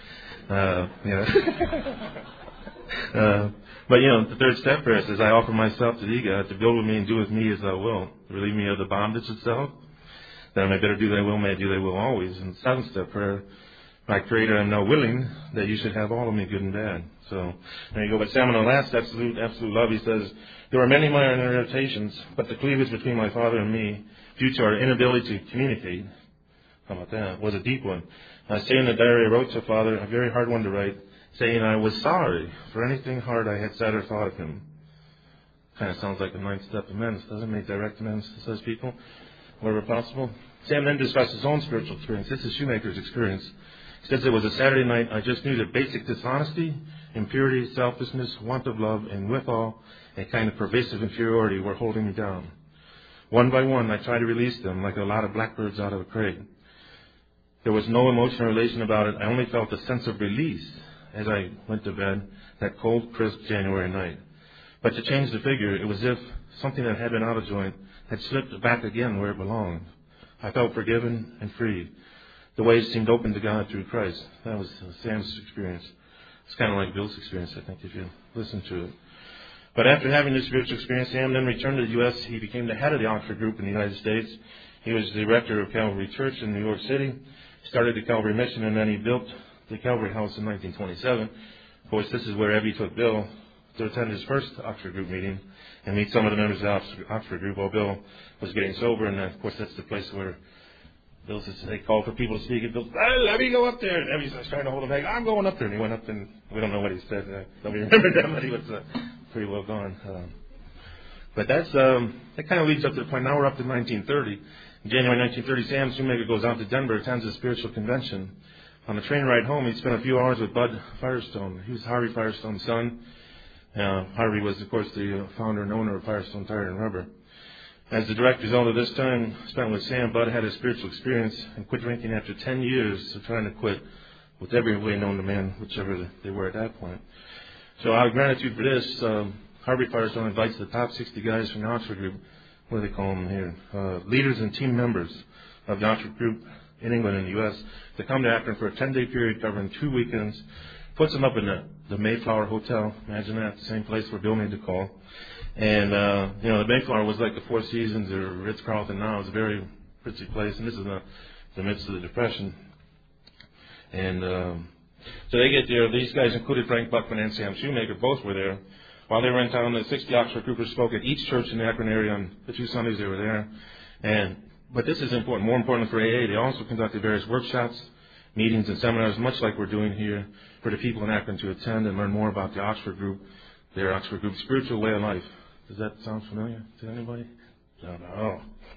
But the third step prayer says, I offer myself to thee, God, to build with me and do with me as thou wilt. Relieve me of the bondage itself, that I may better do thy will, may I do thy will always. And the seventh step prayer, my Creator, I am now willing that you should have all of me, good and bad. So there you go. But Sam, on the last absolute love, he says, there are many minor irritations, but the cleavage between my Father and me, due to our inability to communicate, how about that, was a deep one. I say in the diary I wrote to Father, a very hard one to write, saying I was sorry for anything hard I had said or thought of him. Kind of sounds like the ninth step amends, doesn't it? Make direct amends to such people, wherever possible. Sam then discussed his own spiritual experience. This is Shoemaker's experience. He says it was a Saturday night. I just knew that basic dishonesty, impurity, selfishness, want of love, and withal a kind of pervasive inferiority were holding me down. One by one, I tried to release them like a lot of blackbirds out of a crate. There was no emotional relation about it. I only felt a sense of release as I went to bed that cold, crisp January night. But to change the figure, it was as if something that had been out of joint had slipped back again where it belonged. I felt forgiven and freed. The ways seemed open to God through Christ. That was Sam's experience. It's kind of like Bill's experience, I think, if you listen to it. But after having this spiritual experience, Sam then returned to the U.S. He became the head of the Oxford Group in the United States. He was the director of Calvary Church in New York City. He started the Calvary Mission, and then he built the Calvary House in 1927. Of course, this is where Ebby took Bill to attend his first Oxford Group meeting and meet some of the members of the Oxford Group while Bill was getting sober. And, of course, that's the place where Bill says they called for people to speak. And Bill said, let me go up there. And Ebby's trying to hold him back. I'm going up there. And he went up, and we don't know what he said. Nobody remembered that, but he was pretty well gone. But that kind of leads up to the point. Now we're up to 1930. In January 1930, Sam Shoemaker goes out to Denver, attends a spiritual convention. On the train ride home, he spent a few hours with Bud Firestone. He was Harvey Firestone's son. Harvey was, of course, the founder and owner of Firestone Tire and Rubber. As the direct result of this time spent with Sam, Bud had a spiritual experience and quit drinking after 10 years of trying to quit with every way known to man, whichever they were at that point. So out of gratitude for this, Harvey Firestone invites the top 60 guys from the Oxford Group, what do they call them here, leaders and team members of the Oxford Group in England and the U.S., to come to Akron for a 10-day period covering 2 weekends, puts them up in the Mayflower Hotel. Imagine that, the same place where Bill made the call. And, the Mayflower was like the Four Seasons or Ritz-Carlton now. It's a very pretty place, and this is in the midst of the Depression. And so they get there. These guys included Frank Buckman and Sam Shoemaker. Both were there. While they were in town, the 60 Oxford Groupers spoke at each church in the Akron area on the 2 Sundays they were there. But this is important. More important for AA, they also conducted various workshops, meetings, and seminars, much like we're doing here, for the people in Akron to attend and learn more about the Oxford Group, their Oxford Group spiritual way of life. Does that sound familiar to anybody? No.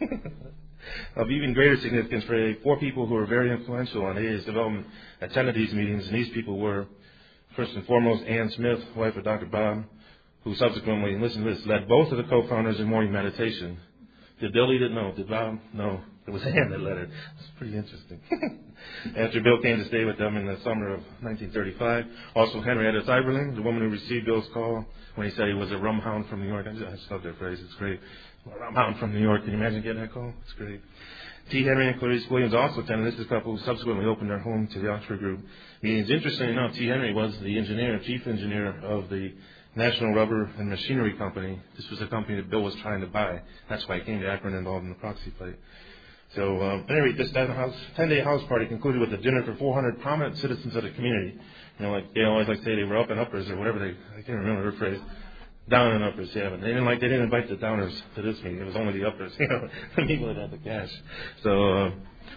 Of even greater significance for AA, 4 people who were very influential on AA's development attended these meetings, and these people were, first and foremost, Ann Smith, wife of Dr. Bob, who subsequently, listen to this, led both of the co-founders in morning meditation. Did Bill lead it? No. Did Bob? No. It was Ann that led it. It's pretty interesting. After Bill came to stay with them in the summer of 1935, also Henrietta Seiberling, the woman who received Bill's call when he said he was a rum hound from New York. I just love that phrase. It's great. A rum hound from New York. Can you imagine getting that call? It's great. T. Henry and Clarice Williams also attended. This is a couple who subsequently opened their home to the Oxford Group meetings. Interestingly enough, T. Henry was the chief engineer of the National Rubber and Machinery Company. This was a company that Bill was trying to buy. That's why he came to Akron involved in the proxy fight. So, anyway, this 10-day house party concluded with a dinner for 400 prominent citizens of the community. Like they always like to say they were up and uppers or whatever I can't remember her phrase. Down and uppers, yeah. But they didn't invite the downers to this meeting. It was only the uppers, the people that had the cash. So,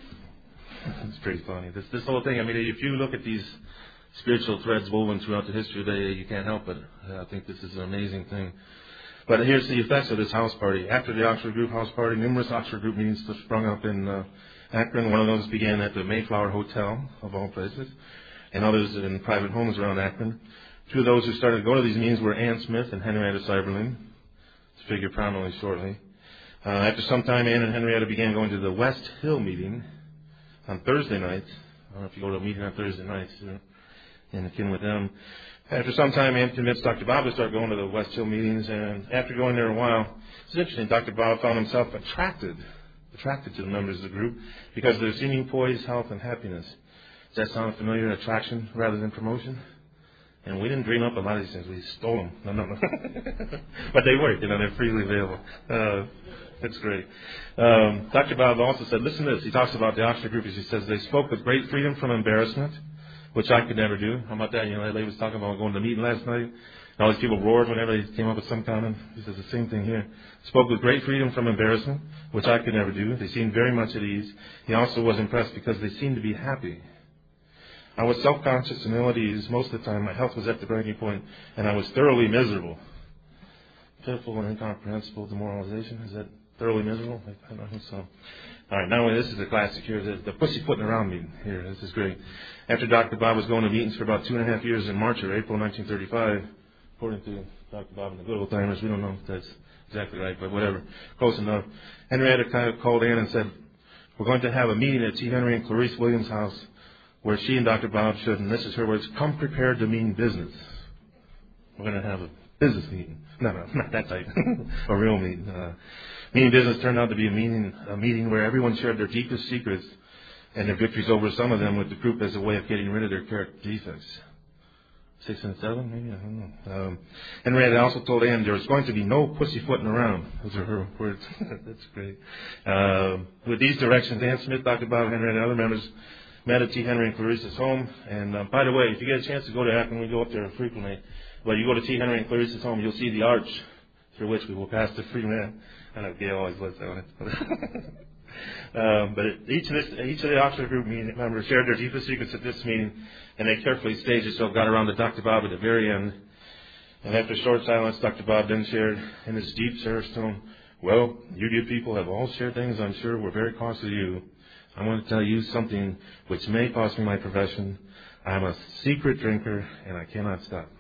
it's pretty funny. This whole thing, if you look at these spiritual threads woven throughout the history of the AA, you can't help it. I think this is an amazing thing. But here's the effects of this house party. After the Oxford Group house party, numerous Oxford Group meetings sprung up in Akron. One of those began at the Mayflower Hotel, of all places, and others in private homes around Akron. 2 of those who started to go to these meetings were Ann Smith and Henrietta Seiberling, to figure prominently shortly. After some time, Ann and Henrietta began going to the West Hill meeting on Thursday nights. I don't know if you go to a meeting on Thursday nights. and akin with them. After some time, Ann convinced Dr. Bob to start going to the West Hill meetings, and after going there a while, it's interesting, Dr. Bob found himself attracted to the members of the group because of their seeming poise, health, and happiness. Does that sound familiar? Attraction rather than promotion? And we didn't dream up a lot of these things. We stole them. No. But they work. They're freely available. That's great. Dr. Bob also said, listen to this. He talks about the Oxford group. He says, they spoke with great freedom from embarrassment, which I could never do. How about that? That lady was talking about going to the meeting last night. And all these people roared whenever they came up with some comment. He says the same thing here. Spoke with great freedom from embarrassment, which I could never do. They seemed very much at ease. He also was impressed because they seemed to be happy. I was self-conscious and ill at ease most of the time. My health was at the breaking point, and I was thoroughly miserable. Pitiful and incomprehensible demoralization. Is that thoroughly miserable? I don't think so. All right, now this is a classic here. The pussyfooting around meeting here. This is great. After Dr. Bob was going to meetings for about 2.5 years in March or April 1935, according to Dr. Bob and the good old timers, we don't know if that's exactly right, but whatever, close enough. Henrietta kind of called in and said, we're going to have a meeting at T. Henry and Clarice Williams' house where she and Dr. Bob should, and this is her words, come prepared to mean business. We're going to have a business meeting. No, not that type. A real meeting. Meeting business turned out to be a meeting where everyone shared their deepest secrets and their victories over some of them with the group as a way of getting rid of their character defects. 6 and 7, maybe? I don't know. Henrietta also told Ann there was going to be no pussyfooting around. Those are her words. That's great. With these directions, Ann Smith, Dr. Bob, Henrietta, and other members met at T. Henry and Clarice's home. And by the way, if you get a chance to go to Akron, we go up there frequently. But you go to T. Henry and Clarice's home, you'll see the arch through which we will pass the free man. I know Gail always lets that on it. But each of the Oxford group members shared their deepest secrets at this meeting, and they carefully staged it so it got around to Dr. Bob at the very end. And after a short silence, Dr. Bob then shared in his deep, serious tone, well, you good people have all shared things I'm sure were very costly to you. I want to tell you something which may cost me my profession. I'm a secret drinker, and I cannot stop.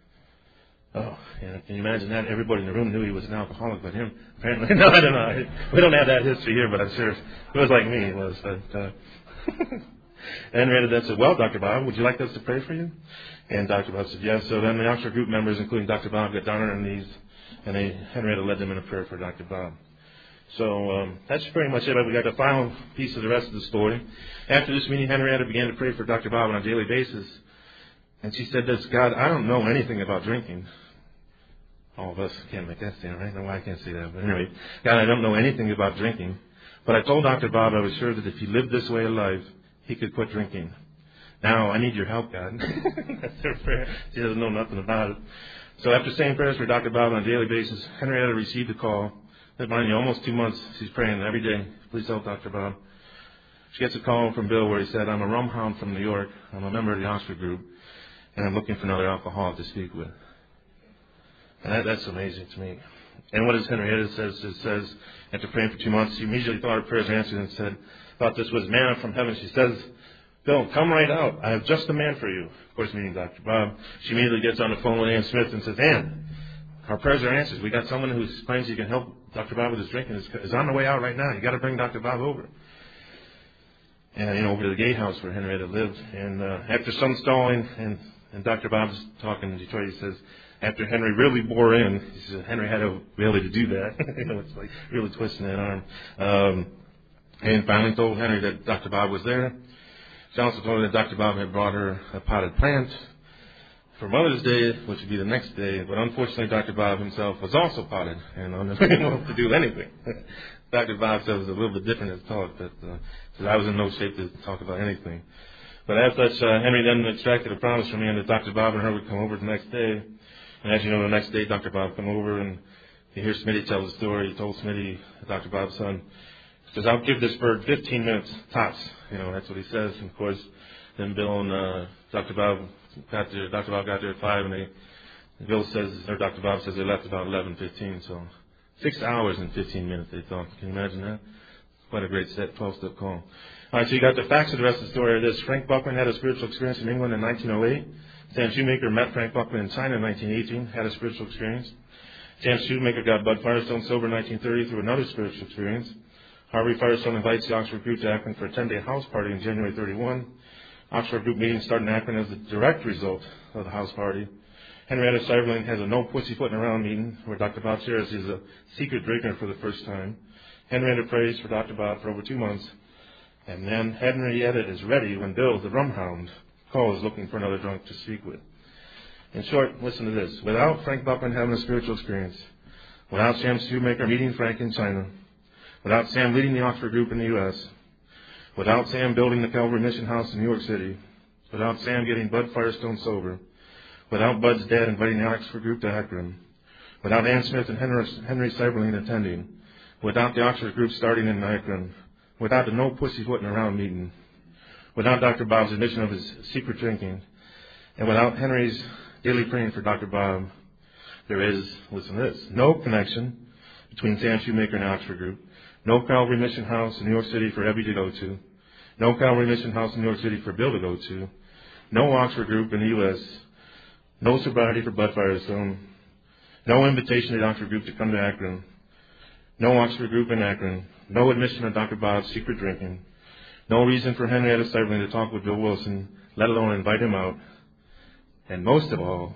Oh, yeah, can you imagine that? Everybody in the room knew he was an alcoholic, but him, apparently, no, I don't know. We don't have that history here, but I'm sure it was like me. It was. And Henrietta said, well, Dr. Bob, would you like us to pray for you? And Dr. Bob said, yes. So then the Oxford group members, including Dr. Bob, got down on their knees, and Henrietta led them in a prayer for Dr. Bob. So that's pretty much it. But we got the final piece of the rest of the story. After this meeting, Henrietta began to pray for Dr. Bob on a daily basis. And she said this, God, I don't know anything about drinking. All of us can't make that statement, right? No, I can't say that. But anyway, God, I don't know anything about drinking. But I told Dr. Bob I was sure that if he lived this way of life, he could quit drinking. Now, I need your help, God. That's her prayer. She doesn't know nothing about it. So after saying prayers for Dr. Bob on a daily basis, Henrietta received a call. Mind you, almost 2 months, she's praying every day. Please help Dr. Bob. She gets a call from Bill where he said, I'm a rum hound from New York. I'm a member of the Oxford group, and I'm looking for another alcoholic to speak with. And that's amazing to me. And what does Henrietta says? It says, after praying for 2 months, she immediately thought her prayers answered and said, thought this was manna from heaven. She says, Bill, come right out. I have just the man for you. Of course, meaning Dr. Bob. She immediately gets on the phone with Ann Smith and says, Ann, our prayers are answered. We got someone who claims he can help Dr. Bob with his drinking. Is on the way out right now. You got to bring Dr. Bob over. And, over to the gatehouse where Henrietta lived. And after some stalling, and Dr. Bob's talking in Detroit, he says, after Henry really bore in, he said Henry had the ability to do that. It's like really twisting that arm. And finally told Henry that Dr. Bob was there. She also told her that Dr. Bob had brought her a potted plant for Mother's Day, which would be the next day. But unfortunately, Dr. Bob himself was also potted and unable to do anything. Dr. Bob said it was a little bit different as talk, but said I was in no shape to talk about anything. But as such, Henry then extracted a promise from me that Dr. Bob and her would come over the next day. And as you know, the next day, Dr. Bob came over, and you hear Smitty tell the story. He told Smitty, Dr. Bob's son, he says, I'll give this bird 15 minutes, tops. That's what he says. And of course, then Bill and Dr. Bob got there. Dr. Bob got there at 5, and Bill says, or Dr. Bob says they left about 11:15. So 6 hours and 15 minutes, they thought. Can you imagine that? Quite a great 12-step call. All right, so you got the facts of the rest of the story. This Frank Buckman had a spiritual experience in England in 1908. Sam Shoemaker met Frank Buckman in China in 1918, had a spiritual experience. Sam Shoemaker got Bud Firestone sober in 1930 through another spiritual experience. Harvey Firestone invites the Oxford group to Akron for a 10-day house party in January 31. Oxford Group meeting started in Akron as a direct result of the house party. Henrietta Seiberling has a no pussyfooting around meeting where Dr. Bob shares he's a secret drinker for the first time. Henrietta prays for Dr. Bob for over 2 months. And then Henrietta is ready when Bill, the rum hound, calls looking for another drunk to speak with. In short, listen to this. Without Frank Buckland having a spiritual experience, without Sam Shoemaker meeting Frank in China, without Sam leading the Oxford Group in the U.S., without Sam building the Calvary Mission House in New York City, without Sam getting Bud Firestone sober, without Bud's dad inviting the Oxford Group to Akron, without Ann Smith and Henry Seiberling attending, without the Oxford Group starting in Akron, without the no pussyfooting around meeting, without Dr. Bob's admission of his secret drinking, and without Henry's daily praying for Dr. Bob, there is, listen to this, no connection between Sam Shoemaker and the Oxford Group, no Calvary Mission House in New York City for Ebby to go to, no Calvary Mission House in New York City for Bill to go to, no Oxford Group in the U.S., no sobriety for Bud Firestone, no invitation to the Oxford Group to come to Akron, no Oxford Group in Akron, no admission of Dr. Bob's secret drinking, no reason for Henrietta Seiberling to talk with Bill Wilson, let alone invite him out, and most of all,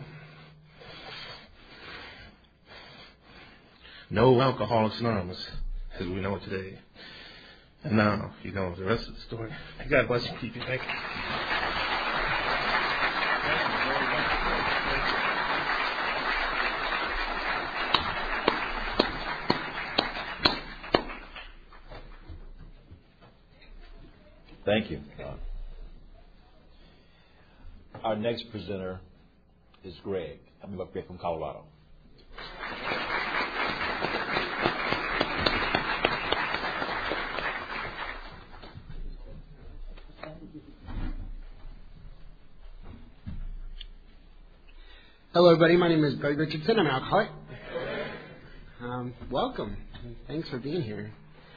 no Alcoholics Anonymous as we know it today. And now, you know the rest of the story. God bless you, keep you. Thank you. Thank you. Our next presenter is Greg. I'm Greg from Colorado. Hello, everybody. My name is Greg Richardson. I'm an alcoholic. Welcome. Thanks for being here.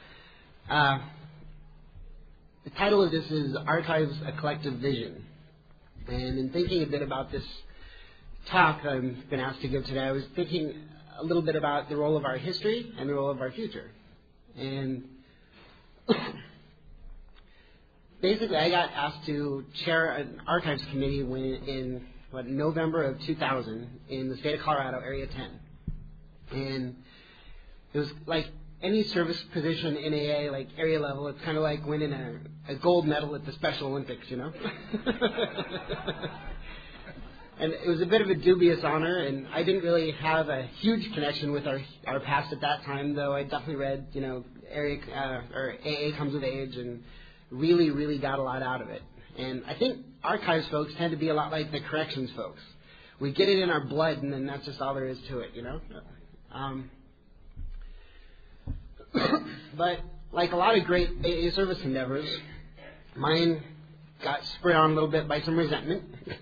The title of this is Archives, A Collective Vision. And in thinking a bit about this talk I've been asked to give today, I was thinking a little bit about the role of our history and the role of our future. And basically, I got asked to chair an archives committee in November of 2000 in the state of Colorado, Area 10. And it was like any service position in AA, like area level, it's kind of like winning a gold medal at the Special Olympics, you know? And it was a bit of a dubious honor, and I didn't really have a huge connection with our past at that time, though I definitely read, AA Comes of Age, and really, really got a lot out of it. And I think archives folks tend to be a lot like the corrections folks. We get it in our blood, and then that's just all there is to it, you know? But like a lot of great AA service endeavors, mine got spurred on a little bit by some resentment.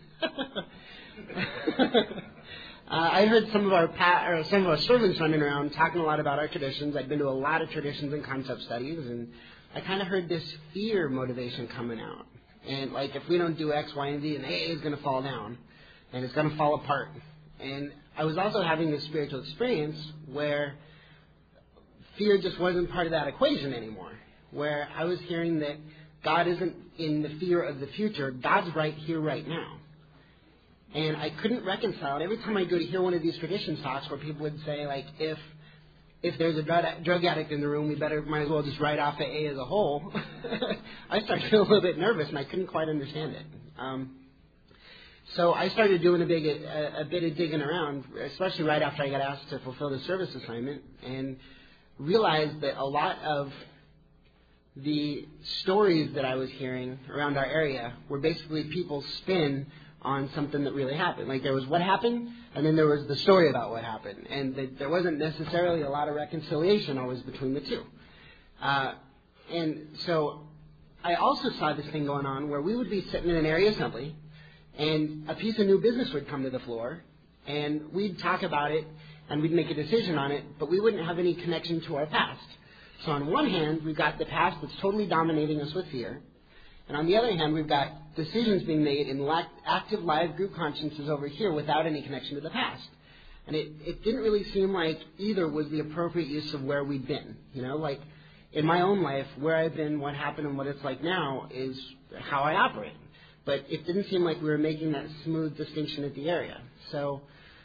I heard some of our servants running around talking a lot about our traditions. I'd been to a lot of traditions and concept studies, and I kind of heard this fear motivation coming out. And like, if we don't do X, Y, and Z, then AA is going to fall down, and it's going to fall apart. And I was also having this spiritual experience where fear just wasn't part of that equation anymore, where I was hearing that God isn't in the fear of the future. God's right here, right now. And I couldn't reconcile it. Every time I go to hear one of these tradition talks where people would say, like, if there's a drug addict in the room, might as well just write off AA as a whole. I started to feel a little bit nervous, and I couldn't quite understand it. So I started doing a bit of digging around, especially right after I got asked to fulfill the service assignment, and realized that a lot of the stories that I was hearing around our area were basically people's spin on something that really happened. Like, there was what happened, and then there was the story about what happened. And there wasn't necessarily a lot of reconciliation always between the two. And so I also saw this thing going on where we would be sitting in an area assembly, and a piece of new business would come to the floor, and we'd talk about it, and we'd make a decision on it, but we wouldn't have any connection to our past. So on one hand, we've got the past that's totally dominating us with fear, and on the other hand, we've got decisions being made in active live group consciences over here without any connection to the past. And it didn't really seem like either was the appropriate use of where we'd been. You know, like in my own life, where I've been, what happened, and what it's like now is how I operate. but it didn't seem like we were making that smooth distinction at the area. So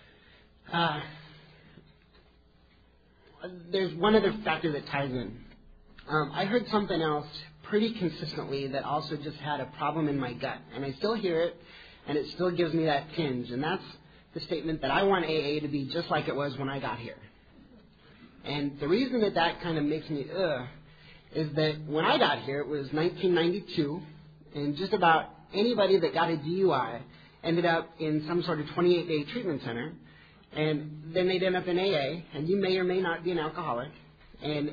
there's one other factor that ties in. I heard something else pretty consistently that also just had a problem in my gut, and I still hear it, and it still gives me that tinge, and that's the statement that I want AA to be just like it was when I got here. And the reason that kind of makes me is that when I got here, it was 1992, and just about anybody that got a DUI ended up in some sort of 28-day treatment center, and then they'd end up in AA, and you may or may not be an alcoholic, and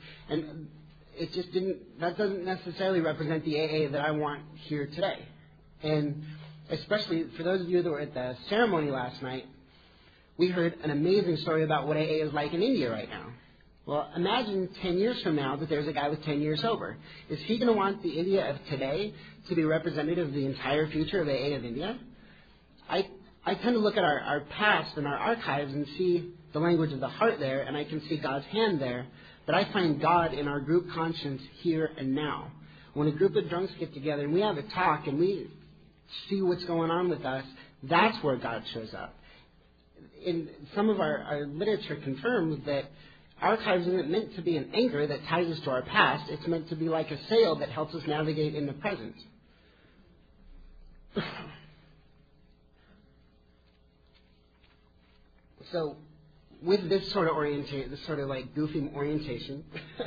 that doesn't necessarily represent the AA that I want here today. And especially for those of you that were at the ceremony last night, we heard an amazing story about what AA is like in India right now. Well, imagine 10 years from now that there's a guy with 10 years sober. Is he going to want the India of today to be representative of the entire future of AA of India? I tend to look at our past and our archives and see the language of the heart there, and I can see God's hand there, but I find God in our group conscience here and now. When a group of drunks get together and we have a talk and we see what's going on with us, that's where God shows up. In some of our literature confirms that archives isn't meant to be an anchor that ties us to our past. It's meant to be like a sail that helps us navigate in the present. So, with this sort of like goofy orientation,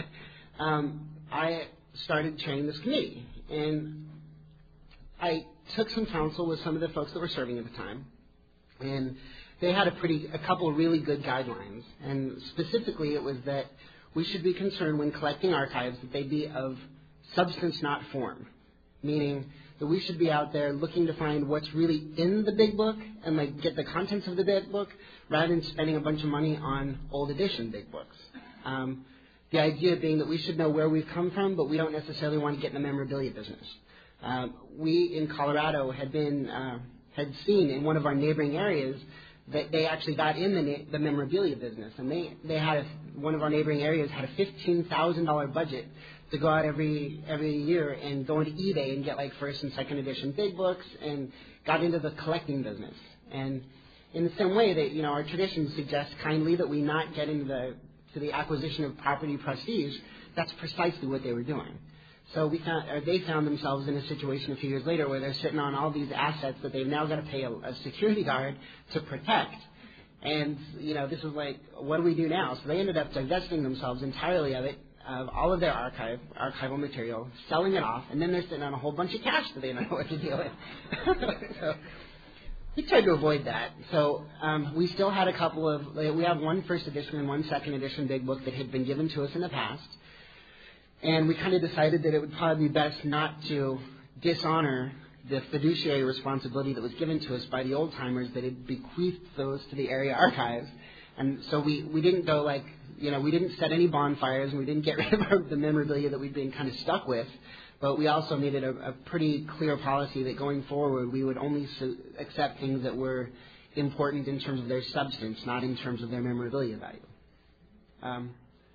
I started chairing this committee, and I took some counsel with some of the folks that were serving at the time, and they had a couple of really good guidelines, and specifically it was that we should be concerned when collecting archives that they be of substance, not form, meaning that we should be out there looking to find what's really in the big book and like get the contents of the big book rather than spending a bunch of money on old edition big books. The idea being that we should know where we've come from, but we don't necessarily want to get in the memorabilia business. We in Colorado had seen in one of our neighboring areas that they actually got in the memorabilia business, and they had one of our neighboring areas had a $15,000 budget to go out every year and go into eBay and get like first and second edition big books, and got into the collecting business. And in the same way that our traditions suggest kindly that we not get into the acquisition of property prestige, that's precisely what they were doing. So they found themselves in a situation a few years later where they're sitting on all these assets that they've now got to pay a security guard to protect. And, this was like, what do we do now? So they ended up divesting themselves entirely of all of their archival material, selling it off, and then they're sitting on a whole bunch of cash that they don't know what to deal with. So we tried to avoid that. So we still had we have one first edition and one second edition big book that had been given to us in the past. And we kind of decided that it would probably be best not to dishonor the fiduciary responsibility that was given to us by the old-timers that had bequeathed those to the area archives. And so we didn't go we didn't set any bonfires, and we didn't get rid of the memorabilia that we'd been kind of stuck with. But we also made it a pretty clear policy that going forward we would only accept things that were important in terms of their substance, not in terms of their memorabilia value.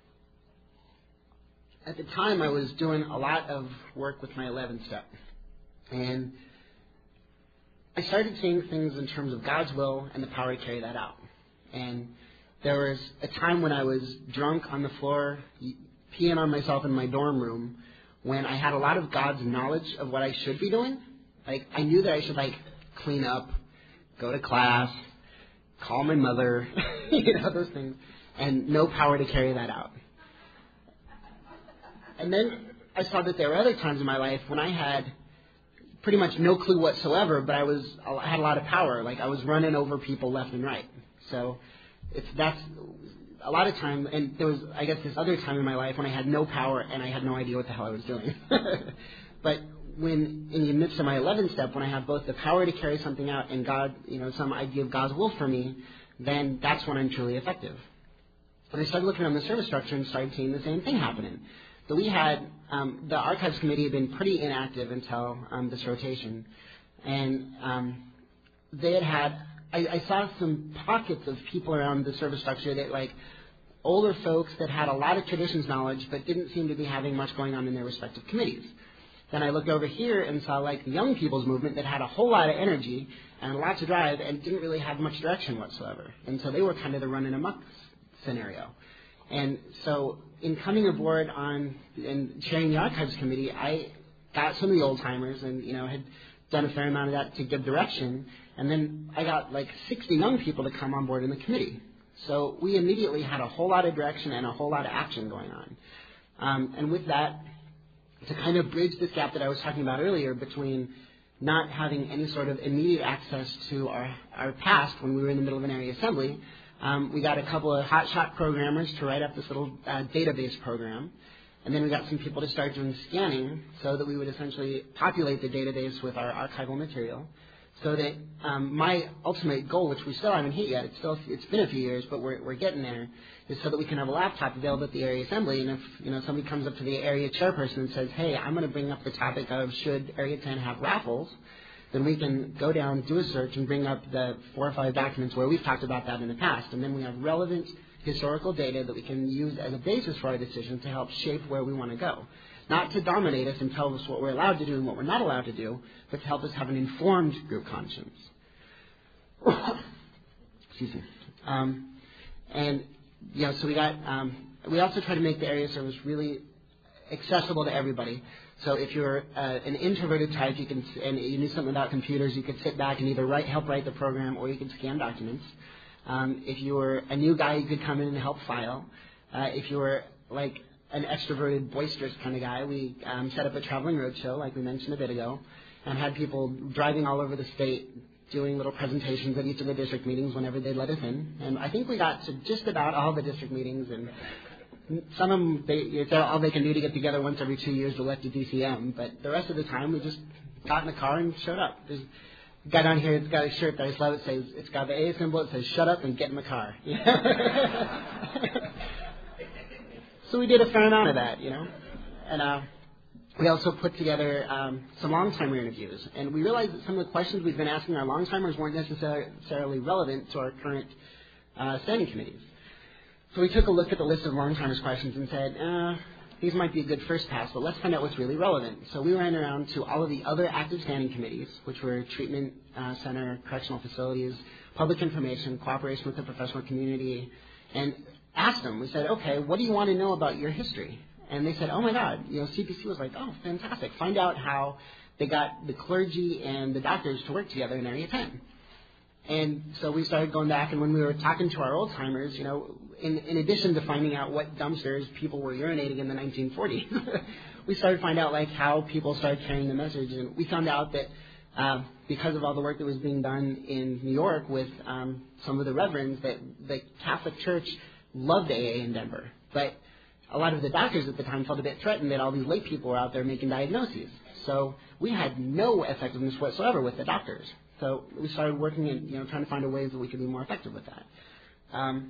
At the time, I was doing a lot of work with my 11th step. And I started seeing things in terms of God's will and the power to carry that out. And there was a time when I was drunk on the floor, peeing on myself in my dorm room, when I had a lot of God's knowledge of what I should be doing. Like, I knew that I should, clean up, go to class, call my mother, those things, and no power to carry that out. And then I saw that there were other times in my life when I had pretty much no clue whatsoever, but I had a lot of power. Like, I was running over people left and right. So that's a lot of time. And there was, I guess, this other time in my life when I had no power and I had no idea what the hell I was doing. But when in the midst of my 11th step, when I have both the power to carry something out and God, some idea of God's will for me, then that's when I'm truly effective. And I started looking on the service structure and started seeing the same thing happening. So we had, the archives committee had been pretty inactive until this rotation. And I saw some pockets of people around the service structure that, older folks that had a lot of traditions knowledge but didn't seem to be having much going on in their respective committees. Then I looked over here and saw like the young people's movement that had a whole lot of energy and lots of drive and didn't really have much direction whatsoever. And so they were kind of the running amok scenario. And so in coming aboard and chairing the archives committee, I got some of the old timers and, had done a fair amount of that to give direction. And then I got like 60 young people to come on board in the committee. So we immediately had a whole lot of direction and a whole lot of action going on. And with that, to kind of bridge this gap that I was talking about earlier between not having any sort of immediate access to our past when we were in the middle of an area assembly, we got a couple of hotshot programmers to write up this little database program. And then we got some people to start doing scanning so that we would essentially populate the database with our archival material. So that my ultimate goal, which we still haven't hit yet, it's been a few years, but we're getting there, is so that we can have a laptop available at the area assembly. And if somebody comes up to the area chairperson and says, "Hey, I'm going to bring up the topic of should Area 10 have raffles," then we can go down, do a search, and bring up the 4 or 5 documents where we've talked about that in the past. And then we have relevant historical data that we can use as a basis for our decision to help shape where we want to go. Not to dominate us and tell us what we're allowed to do and what we're not allowed to do, but to help us have an informed group conscience. Excuse me. So we also try to make the area service really accessible to everybody. So if you're an introverted type, and you knew something about computers, you could sit back and either help write the program, or you could scan documents. If you were a new guy, you could come in and help file. If you were like an extroverted, boisterous kind of guy, we set up a traveling roadshow, like we mentioned a bit ago, and had people driving all over the state doing little presentations at each of the district meetings whenever they'd let us in. And I think we got to just about all the district meetings, and some of them, it's all they can do to get together once every 2 years to elect a DCM. But the rest of the time, we just got in the car and showed up. There's a guy down here, it's got a shirt that I love. It says, it's got the A symbol. It says, "Shut up and get in the car." So we did a fair amount of that, And we also put together some long-timer interviews. And we realized that some of the questions we've been asking our long-timers weren't necessarily relevant to our current standing committees. So we took a look at the list of long-timers questions and said, these might be a good first pass, but let's find out what's really relevant. So we ran around to all of the other active standing committees, which were treatment center, correctional facilities, public information, cooperation with the professional community, and asked them. We said, "Okay, what do you want to know about your history?" And they said, "Oh my God, CPC was like, oh, fantastic. Find out how they got the clergy and the doctors to work together in Area 10." And so we started going back, and when we were talking to our old timers, in addition to finding out what dumpsters people were urinating in the 1940s, we started to find out like how people started carrying the message. And we found out that because of all the work that was being done in New York with some of the reverends, that the Catholic Church loved AA in Denver. But a lot of the doctors at the time felt a bit threatened that all these lay people were out there making diagnoses. So we had no effectiveness whatsoever with the doctors. So we started working and trying to find a ways that we could be more effective with that.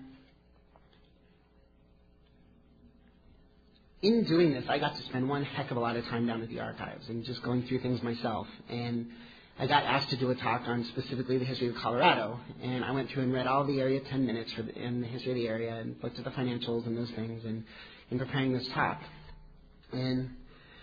In doing this, I got to spend one heck of a lot of time down at the archives and just going through things myself. And I got asked to do a talk on specifically the history of Colorado. And I went through and read all the Area 10 minutes in the history of the area and looked at the financials and those things and in preparing this talk. And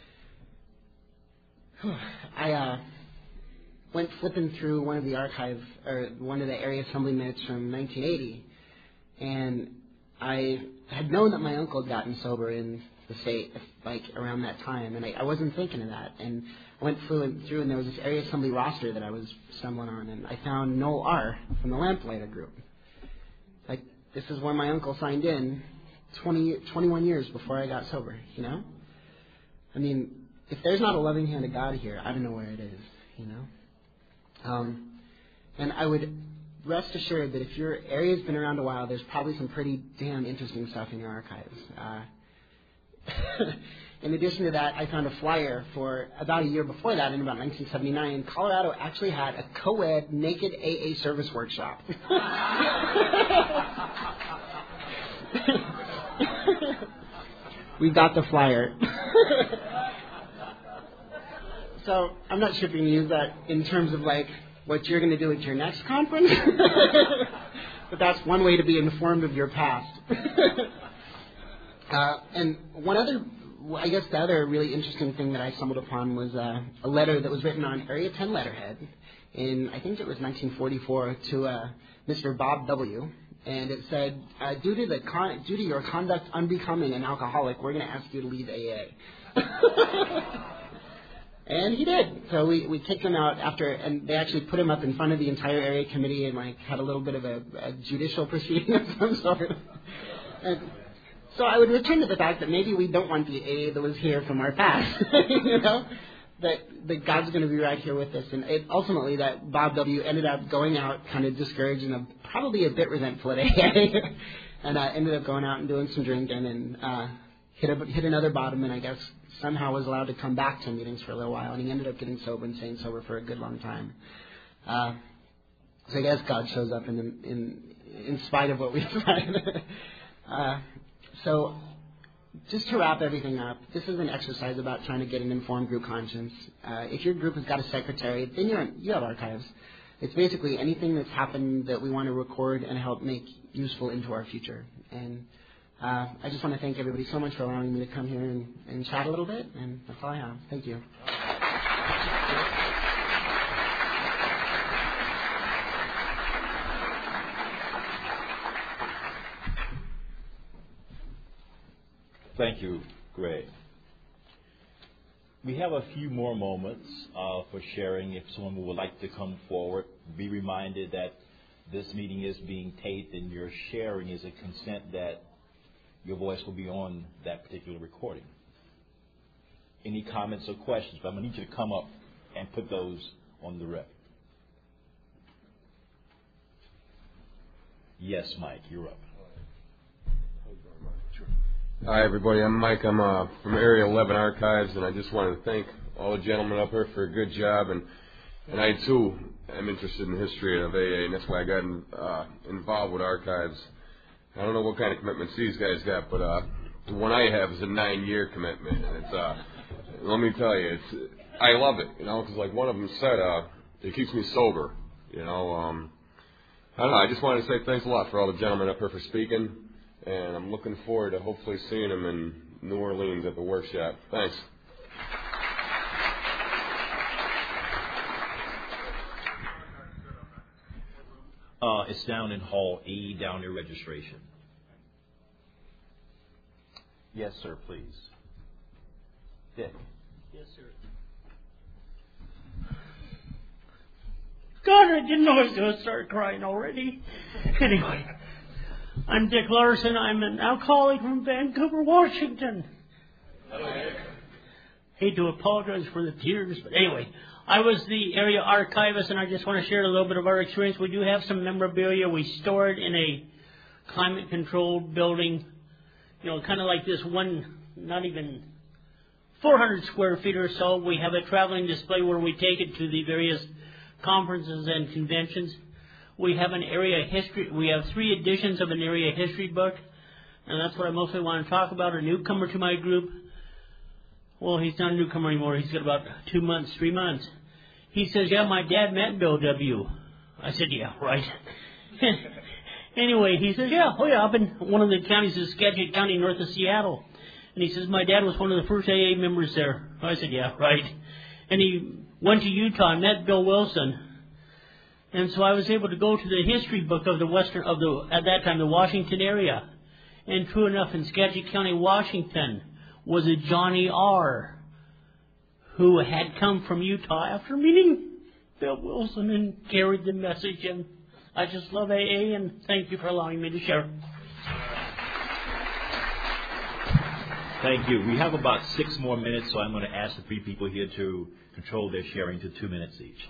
I went flipping through one of the area assembly minutes from 1980, and I had known that my uncle had gotten sober in the state like around that time, and I wasn't thinking of that. And I went through, and there was this area assembly roster that I was stumbling on, and I found Noel R. from the Lamplighter group. Like, this is when my uncle signed in 21 years before I got sober, I mean, if there's not a loving hand of God here, I don't know where it is, And I would rest assured that if your area's been around a while, there's probably some pretty damn interesting stuff in your archives. In addition to that, I found a flyer for about a year before that, in about 1979, Colorado actually had a co-ed naked AA service workshop. We got the flyer. So I'm not sure if you can use that in terms of like what you're going to do at your next conference, but that's one way to be informed of your past. And one I guess the other really interesting thing that I stumbled upon was a letter that was written on Area 10 letterhead in, I think it was 1944, to Mr. Bob W. And it said, due to your conduct unbecoming an alcoholic, we're going to ask you to leave AA. And he did. So we kicked him out after, and they actually put him up in front of the entire area committee and had a little bit of a judicial proceeding of some sort. And so I would return to the fact that maybe we don't want the AA that was here from our past, that God's going to be right here with us. And ultimately that Bob W. ended up going out kind of discouraged and probably a bit resentful at AA, and ended up going out and doing some drinking and hit another bottom, and I guess somehow was allowed to come back to meetings for a little while, and he ended up getting sober and staying sober for a good long time. So I guess God shows up in spite of what we tried. So just to wrap everything up, this is an exercise about trying to get an informed group conscience. If your group has got a secretary, then you have archives. It's basically anything that's happened that we want to record and help make useful into our future. And I just want to thank everybody so much for allowing me to come here and chat a little bit, and that's all I have. Thank you. Thank you, Greg. We have a few more moments for sharing. If someone would like to come forward, be reminded that this meeting is being taped and your sharing is a consent that your voice will be on that particular recording. Any comments or questions? But I'm going to need you to come up and put those on the record. Yes, Mike, you're up. Hi, everybody. I'm Mike. I'm from Area 11 Archives, and I just wanted to thank all the gentlemen up here for a good job. And I, too, am interested in the history of AA, and that's why I got involved with Archives. I don't know what kind of commitments these guys got, but the one I have is a 9-year commitment. And it's, let me tell you, I love it, because like one of them said, it keeps me sober, I don't know. I just wanted to say thanks a lot for all the gentlemen up here for speaking. And I'm looking forward to hopefully seeing him in New Orleans at the workshop. Thanks. It's down in Hall E, down near registration. Yes, sir, please. Dick. Yes, sir. God, I didn't know I was going to start crying already. Anyway. I'm Dick Larson. I'm an alcoholic from Vancouver, Washington. Hate to apologize for the tears, but anyway, I was the area archivist, and I just want to share a little bit of our experience. We do have some memorabilia. We store it in a climate-controlled building, kind of like this one, not even 400 square feet or so. We have a traveling display where we take it to the various conferences and conventions. We have an area history. We have 3 editions of an area history book, and that's what I mostly want to talk about. A newcomer to my group. Well, he's not a newcomer anymore. He's got about 2 months, 3 months. He says, "Yeah, my dad met Bill W." I said, "Yeah, right." Anyway, he says, "Yeah, up in one of the counties is Skagit County, north of Seattle." And he says, "My dad was one of the first AA members there." I said, "Yeah, right." And he went to Utah and met Bill Wilson. And so I was able to go to the history book of at that time, the Washington area. And true enough, in Skagit County, Washington, was a Johnny R. who had come from Utah after meeting Bill Wilson and carried the message. And I just love AA, and thank you for allowing me to share. Thank you. We have about 6 more minutes, so I'm going to ask the 3 people here to control their sharing to 2 minutes each.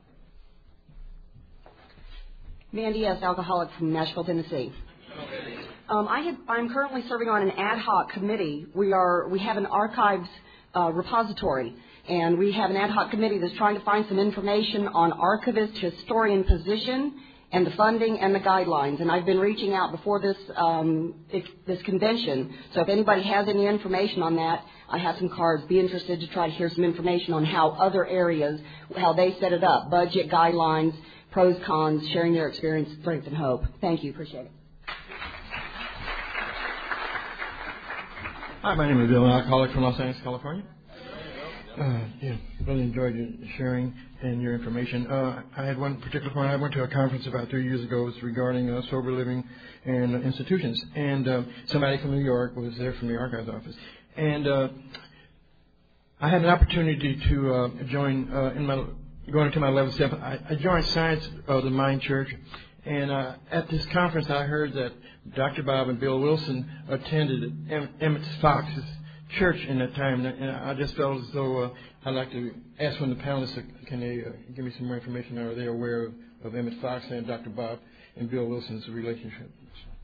Mandy S., alcoholic from Nashville, Tennessee. I'm currently serving on an ad hoc committee. We have an archives repository, and we have an ad hoc committee that's trying to find some information on archivist historian position and the funding and the guidelines. And I've been reaching out before this convention. So if anybody has any information on that, I have some cards. Be interested to try to hear some information on how other areas, how they set it up, budget guidelines, pros, cons, sharing their experience, strength, and hope. Thank you. Appreciate it. Hi, my name is Bill, an alcoholic from Los Angeles, California. Really enjoyed your sharing and your information. I had one particular point. I went to a conference about 3 years ago. It was regarding sober living and institutions. And somebody from New York was there from the archives office. And I had an opportunity to join going into my 11th step. I joined Science of the Mind Church. And at this conference, I heard that Dr. Bob and Bill Wilson attended Emmett Fox's church in that time, and I just felt as though I'd like to ask one of the panelists, can they give me some more information? Are they aware of Emmett Fox and Dr. Bob and Bill Wilson's relationship?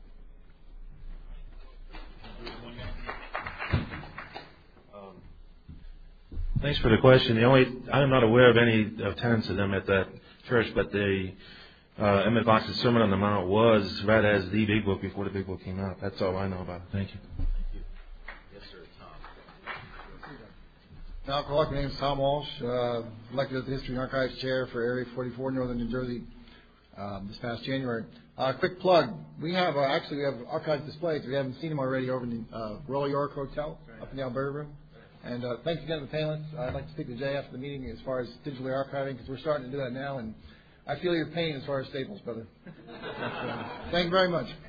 Thanks for the question. I'm not aware of any attendance of them at that church, but Emmett Fox's Sermon on the Mount was read as the Big Book before the Big Book came out. That's all I know about it. Thank you. Alcoholic, my name is Tom Walsh, elected as the History and Archives Chair for Area 44, Northern New Jersey, this past January. Quick plug, we have archives displays. We haven't seen them already over in the Royal York Hotel up in the Alberta Room. And thanks again to the panelists. I'd like to speak to Jay after the meeting as far as digitally archiving, because we're starting to do that now, and I feel your pain as far as Staples, brother. Thank you very much.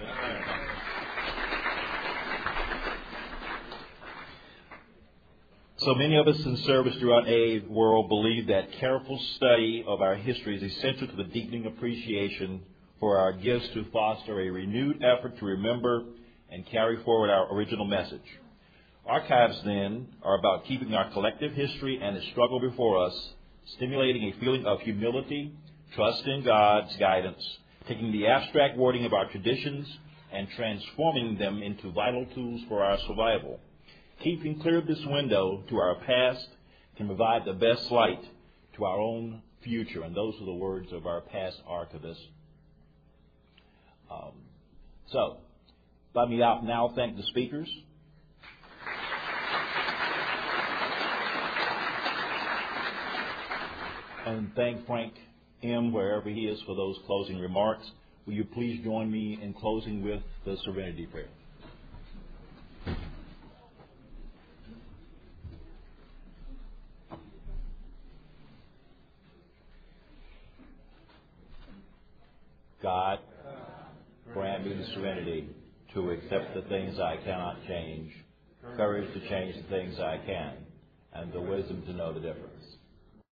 So many of us in service throughout AA world believe that careful study of our history is essential to the deepening appreciation for our gifts to foster a renewed effort to remember and carry forward our original message. Archives, then, are about keeping our collective history and the struggle before us, stimulating a feeling of humility, trust in God's guidance, taking the abstract wording of our traditions and transforming them into vital tools for our survival. Keeping clear of this window to our past can provide the best light to our own future. And those are the words of our past archivist. So, let me now thank the speakers. And thank Frank M., wherever he is, for those closing remarks. Will you please join me in closing with the Serenity Prayer? God, grant me the serenity to accept the things I cannot change, courage to change the things I can, and the wisdom to know the difference.